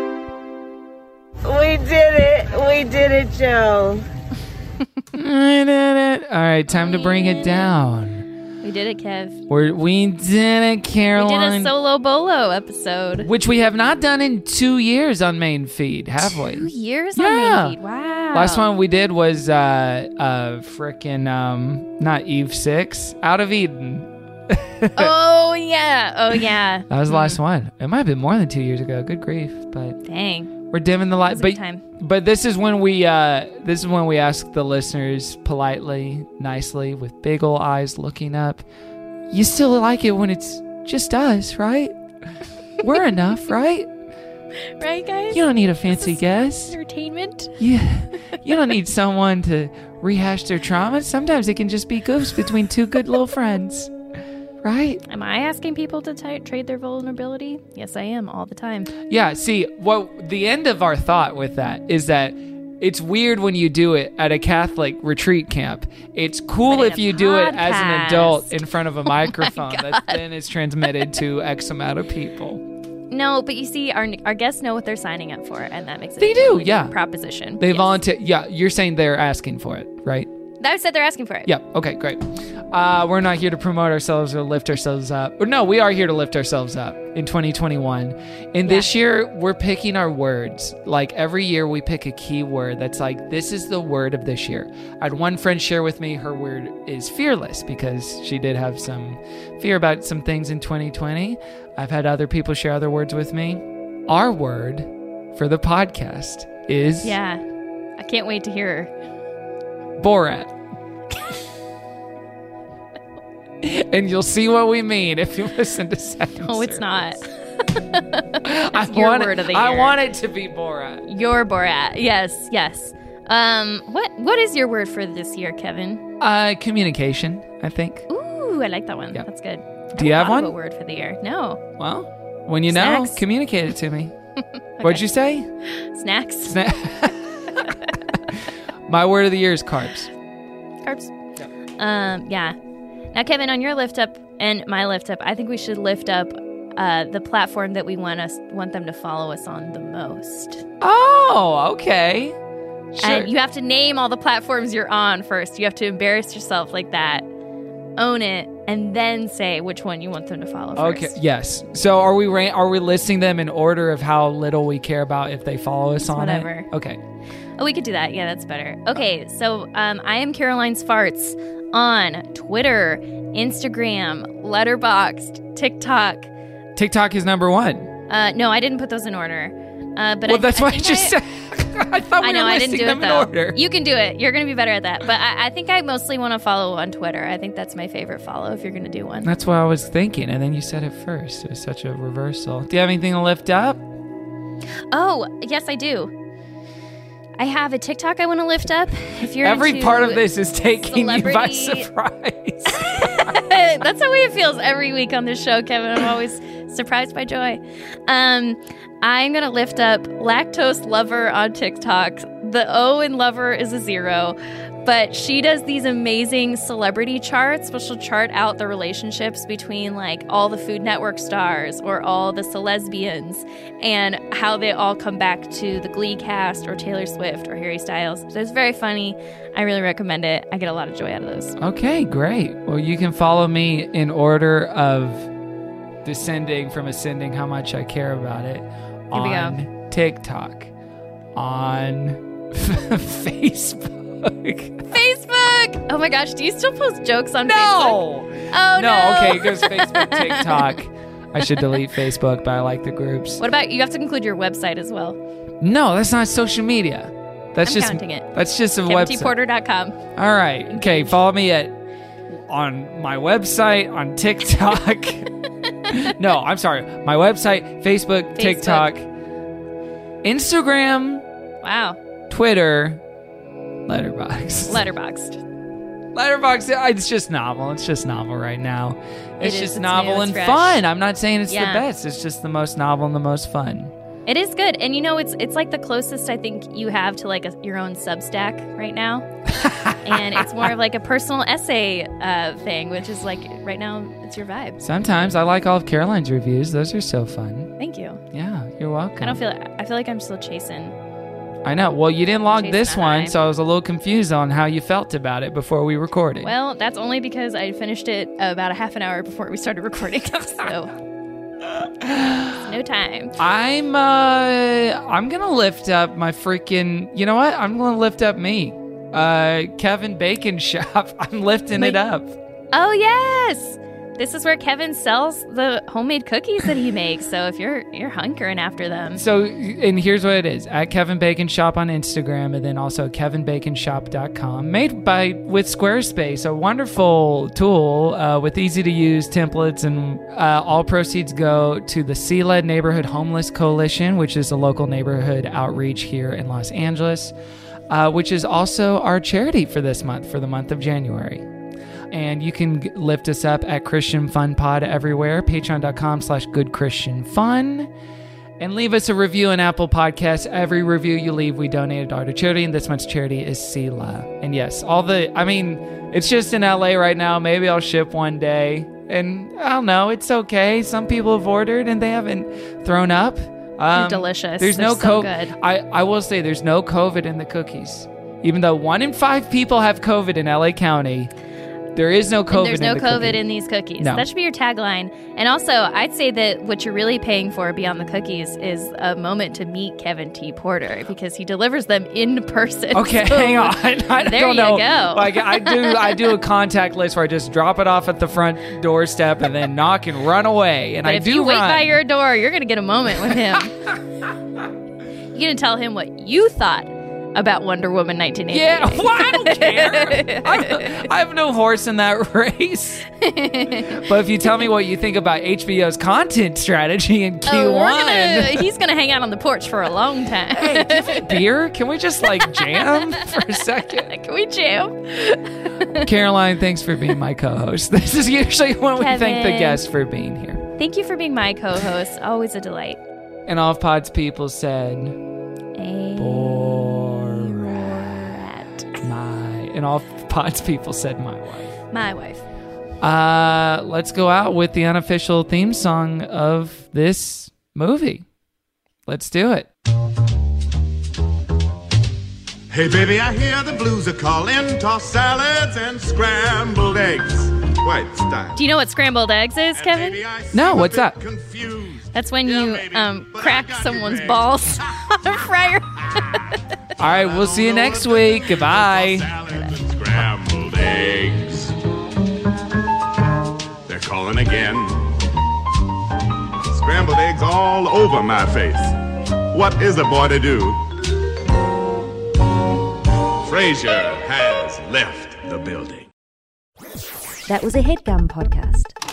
Speaker 5: We did it. We did it, Joe.
Speaker 2: All right, time to bring it down.
Speaker 7: We did it, Kev.
Speaker 2: We're, we did it,
Speaker 7: We
Speaker 2: Caroline.
Speaker 7: did a solo bolo episode.
Speaker 2: Which we have not done in two years on main feed, have we?
Speaker 7: Two years
Speaker 2: Yeah.
Speaker 7: on main feed. Wow.
Speaker 2: Last one we did was uh, uh, frickin' um, not Eve six, Out of Eden.
Speaker 7: Oh, yeah. Oh, yeah.
Speaker 2: That was the last one. It might have been more than two years ago. Good grief! But
Speaker 7: Dang.
Speaker 2: we're dimming the light.
Speaker 7: It was a
Speaker 2: But
Speaker 7: good time.
Speaker 2: but this is when we uh, this is when we ask the listeners politely, nicely, with big ol' eyes looking up. You still like it when it's just us, right? We're enough, right?
Speaker 7: Right, guys?
Speaker 2: You don't need a fancy guest.
Speaker 7: Entertainment.
Speaker 2: Yeah, you don't need someone to rehash their trauma. Sometimes it can just be goofs between two good little friends, right?
Speaker 7: Am I asking people to t- trade their vulnerability? Yes, I am all the time.
Speaker 2: Yeah. See, what the end of our thought with that is that it's weird when you do it at a Catholic retreat camp. It's cool
Speaker 7: But in
Speaker 2: if
Speaker 7: a
Speaker 2: you do it as an
Speaker 7: podcast.
Speaker 2: adult in front of a
Speaker 7: Oh my
Speaker 2: microphone that
Speaker 7: God.
Speaker 2: then is transmitted to X amount of people.
Speaker 7: No, but you see, our our guests know what they're signing up for, and that makes it
Speaker 2: They
Speaker 7: a
Speaker 2: do,
Speaker 7: totally
Speaker 2: yeah.
Speaker 7: different proposition.
Speaker 2: They
Speaker 7: Yes.
Speaker 2: volunteer. Yeah, you're saying they're asking for it, right?
Speaker 7: I said they're asking for it.
Speaker 2: Yeah. Okay, great. Uh, we're not here to promote ourselves or lift ourselves up. Or no, we are here to lift ourselves up in twenty twenty-one. And this year, we're picking our words. Like every year, we pick a key word that's like, this is the word of this year. I had one friend share with me her word is fearless because she did have some fear about some things in twenty twenty. I've had other people share other words with me. Our word for the podcast is
Speaker 7: Yeah. I can't wait to hear her.
Speaker 2: Borat. And you'll see what we mean if you listen to second.
Speaker 7: No, it's not.
Speaker 2: I
Speaker 7: your
Speaker 2: want
Speaker 7: word
Speaker 2: it,
Speaker 7: of the
Speaker 2: I
Speaker 7: year.
Speaker 2: want it to be Borat.
Speaker 7: Your Borat. Yes, yes. Um, what what is your word for this year, Kevin?
Speaker 2: Uh, communication, I think.
Speaker 7: Ooh, I like that one.
Speaker 2: Yeah.
Speaker 7: That's good.
Speaker 2: Do you
Speaker 7: I
Speaker 2: have
Speaker 7: thought of
Speaker 2: one?
Speaker 7: A word for the year? No.
Speaker 2: Well, when you know,
Speaker 7: Snacks.
Speaker 2: communicate it to me. What'd you say?
Speaker 7: Snacks.
Speaker 2: Sna- My word of the year is carbs.
Speaker 7: Carbs. Um, yeah. Now, Kevin, on your lift up and my lift up, I think we should lift up uh, the platform that we want us want them to follow us on the most.
Speaker 2: Oh, okay. Sure.
Speaker 7: And you have to name all the platforms you're on first. You have to embarrass yourself like that, own it, and then say which one you want them to follow first.
Speaker 2: Okay. Yes. So are we ra- are we listing them in order of how little we care about if they follow us on
Speaker 7: Whatever.
Speaker 2: it? Okay.
Speaker 7: Oh, we could do that. Yeah, that's better. Okay, so um, I am Caroline's Farts on Twitter, Instagram, Letterboxd, TikTok.
Speaker 2: TikTok is number one.
Speaker 7: Uh, no, I didn't put those in order. Uh, but
Speaker 2: well,
Speaker 7: I,
Speaker 2: that's
Speaker 7: I
Speaker 2: what I
Speaker 7: think
Speaker 2: just
Speaker 7: I,
Speaker 2: said. I thought we
Speaker 7: I know
Speaker 2: were
Speaker 7: I
Speaker 2: listing
Speaker 7: didn't do
Speaker 2: them
Speaker 7: it
Speaker 2: in
Speaker 7: though.
Speaker 2: order.
Speaker 7: You can do it. You're going to be better at that. But I, I think I mostly want to follow on Twitter. I think that's my favorite follow if you're going to do one.
Speaker 2: That's what I was thinking, and then you said it first. It was such a reversal. Do you have anything to lift up?
Speaker 7: Oh, yes, I do. I have a TikTok I want to lift up. If you're
Speaker 2: Every
Speaker 7: into
Speaker 2: part of this is taking you by
Speaker 7: celebrity-
Speaker 2: surprise.
Speaker 7: That's the way it feels every week on this show, Kevin. I'm always surprised by joy. Um, I'm going to lift up Lactose Lover on TikTok. The O in lover is a zero, but she does these amazing celebrity charts, which will chart out the relationships between like all the Food Network stars or all the celesbians and how they all come back to the Glee cast or Taylor Swift or Harry Styles. So it's very funny. I really recommend it. I get a lot of joy out of those.
Speaker 2: Okay, great. Well, you can follow me in order of descending from ascending how much I care about it
Speaker 7: Here we
Speaker 2: on
Speaker 7: go.
Speaker 2: TikTok, on Facebook.
Speaker 7: Facebook! Oh my gosh, do you still post jokes on
Speaker 2: No!
Speaker 7: Facebook? Oh no!
Speaker 2: No, okay, it goes Facebook, TikTok. I should delete Facebook, but I like the groups.
Speaker 7: What about, you have to include your website as well.
Speaker 2: No, that's not social media. That's
Speaker 7: I'm
Speaker 2: just
Speaker 7: counting it.
Speaker 2: That's just a
Speaker 7: Kevin T
Speaker 2: website.
Speaker 7: Porter dot com.
Speaker 2: All right. Okay, follow me at on my website, on TikTok. No, I'm sorry. My website, Facebook,
Speaker 7: Facebook.
Speaker 2: TikTok, Instagram,
Speaker 7: Wow.
Speaker 2: Twitter, Letterboxd.
Speaker 7: Letterboxd.
Speaker 2: Letterboxd, it's just novel. It's just novel right now.
Speaker 7: It
Speaker 2: It's
Speaker 7: is.
Speaker 2: just
Speaker 7: It's
Speaker 2: novel
Speaker 7: new.
Speaker 2: and
Speaker 7: It's fresh.
Speaker 2: fun. I'm not saying it's
Speaker 7: Yeah.
Speaker 2: the best. It's just the most novel and the most fun.
Speaker 7: It is good. And you know, it's it's like the closest I think you have to like a, your own Substack right now. And it's more of like a personal essay uh, thing, which is like right now it's your vibe.
Speaker 2: Sometimes I like all of Caroline's reviews. Those are so fun.
Speaker 7: Thank you.
Speaker 2: Yeah, you're welcome.
Speaker 7: I don't feel I feel like I'm still chasing.
Speaker 2: I know. Well, you didn't log
Speaker 7: Chasing
Speaker 2: this
Speaker 7: a
Speaker 2: one,
Speaker 7: high.
Speaker 2: so I was a little confused on how you felt about it before we recorded.
Speaker 7: Well, that's only because I finished it about a half an hour before we started recording. So no time.
Speaker 2: I'm uh I'm gonna lift up my freaking you know what? I'm gonna lift up me. Uh Kevin Bacon Shop. I'm lifting
Speaker 7: My-
Speaker 2: it up.
Speaker 7: Oh yes. This is where Kevin sells the homemade cookies that he makes. So if you're you're hunkering after them.
Speaker 2: So and here's what it is. At Kevin Bacon Shop on Instagram and then also kevin bacon shop dot com. Made by with Squarespace, a wonderful tool uh, with easy to use templates, and uh, all proceeds go to the C L E D Neighborhood Homeless Coalition, which is a local neighborhood outreach here in Los Angeles, uh, which is also our charity for this month, for the month of January. And you can g- lift us up at Christian Fun Pod everywhere, patreon.com slash good Christian fun. And leave us a review on Apple Podcasts. Every review you leave, we donate a dollar to charity, and this month's charity is C L A. And yes, all the, I mean, it's just in L A right now. Maybe I'll ship one day. And I don't know, it's okay. Some people have ordered and they haven't thrown up. Um,
Speaker 7: They're delicious.
Speaker 2: There's
Speaker 7: They're
Speaker 2: no
Speaker 7: so
Speaker 2: COVID.
Speaker 7: good.
Speaker 2: I, I will say there's no COVID in the cookies. Even though one in five people have COVID in L A County, there is no COVID
Speaker 7: And there's no
Speaker 2: in the
Speaker 7: COVID
Speaker 2: cookie.
Speaker 7: in these cookies.
Speaker 2: No.
Speaker 7: That should be your tagline. And also, I'd say that what you're really paying for beyond the cookies is a moment to meet Kevin T. Porter because he delivers them in person.
Speaker 2: Okay,
Speaker 7: So
Speaker 2: hang on. I
Speaker 7: there
Speaker 2: don't
Speaker 7: you
Speaker 2: know.
Speaker 7: go.
Speaker 2: Like I do, I do a contact list where I just drop it off at the front doorstep and then knock and run away. And
Speaker 7: But
Speaker 2: I
Speaker 7: if
Speaker 2: do
Speaker 7: you wait
Speaker 2: run.
Speaker 7: by your door, you're going to get a moment with him. You're going to tell him what you thought about Wonder Woman nineteen eighty-eight.
Speaker 2: Yeah, well, I don't care. I, I have no horse in that race. But if you tell me what you think about H B O's content strategy in Q one,
Speaker 7: Oh, we're gonna, he's going to hang out on the porch for a long time.
Speaker 2: hey, give me beer. Can we just like jam for a second?
Speaker 7: Can we jam?
Speaker 2: Caroline, thanks for being my co-host. This is usually when we thank the
Speaker 7: Kevin.
Speaker 2: guests for being here.
Speaker 7: Thank you for being my co-host. Always a delight.
Speaker 2: And all of Pod's people said,
Speaker 7: A
Speaker 2: Borat.
Speaker 7: rat.
Speaker 2: And all Pods people said my wife.
Speaker 7: My wife.
Speaker 2: Uh, let's go out with the unofficial theme song of this movie. Let's do it.
Speaker 9: Hey, baby, I hear the blues are calling. Toss salads and scrambled eggs. White style.
Speaker 7: Do you know what scrambled eggs is, Kevin?
Speaker 2: No, what's that?
Speaker 7: That's when you um, crack someone's balls on a fryer.
Speaker 2: All right, we'll see you next week. Goodbye.
Speaker 9: Scrambled eggs. They're calling again. Scrambled eggs all over my face. What is a boy to do? Frasier has left the building.
Speaker 12: That was a HeadGum podcast.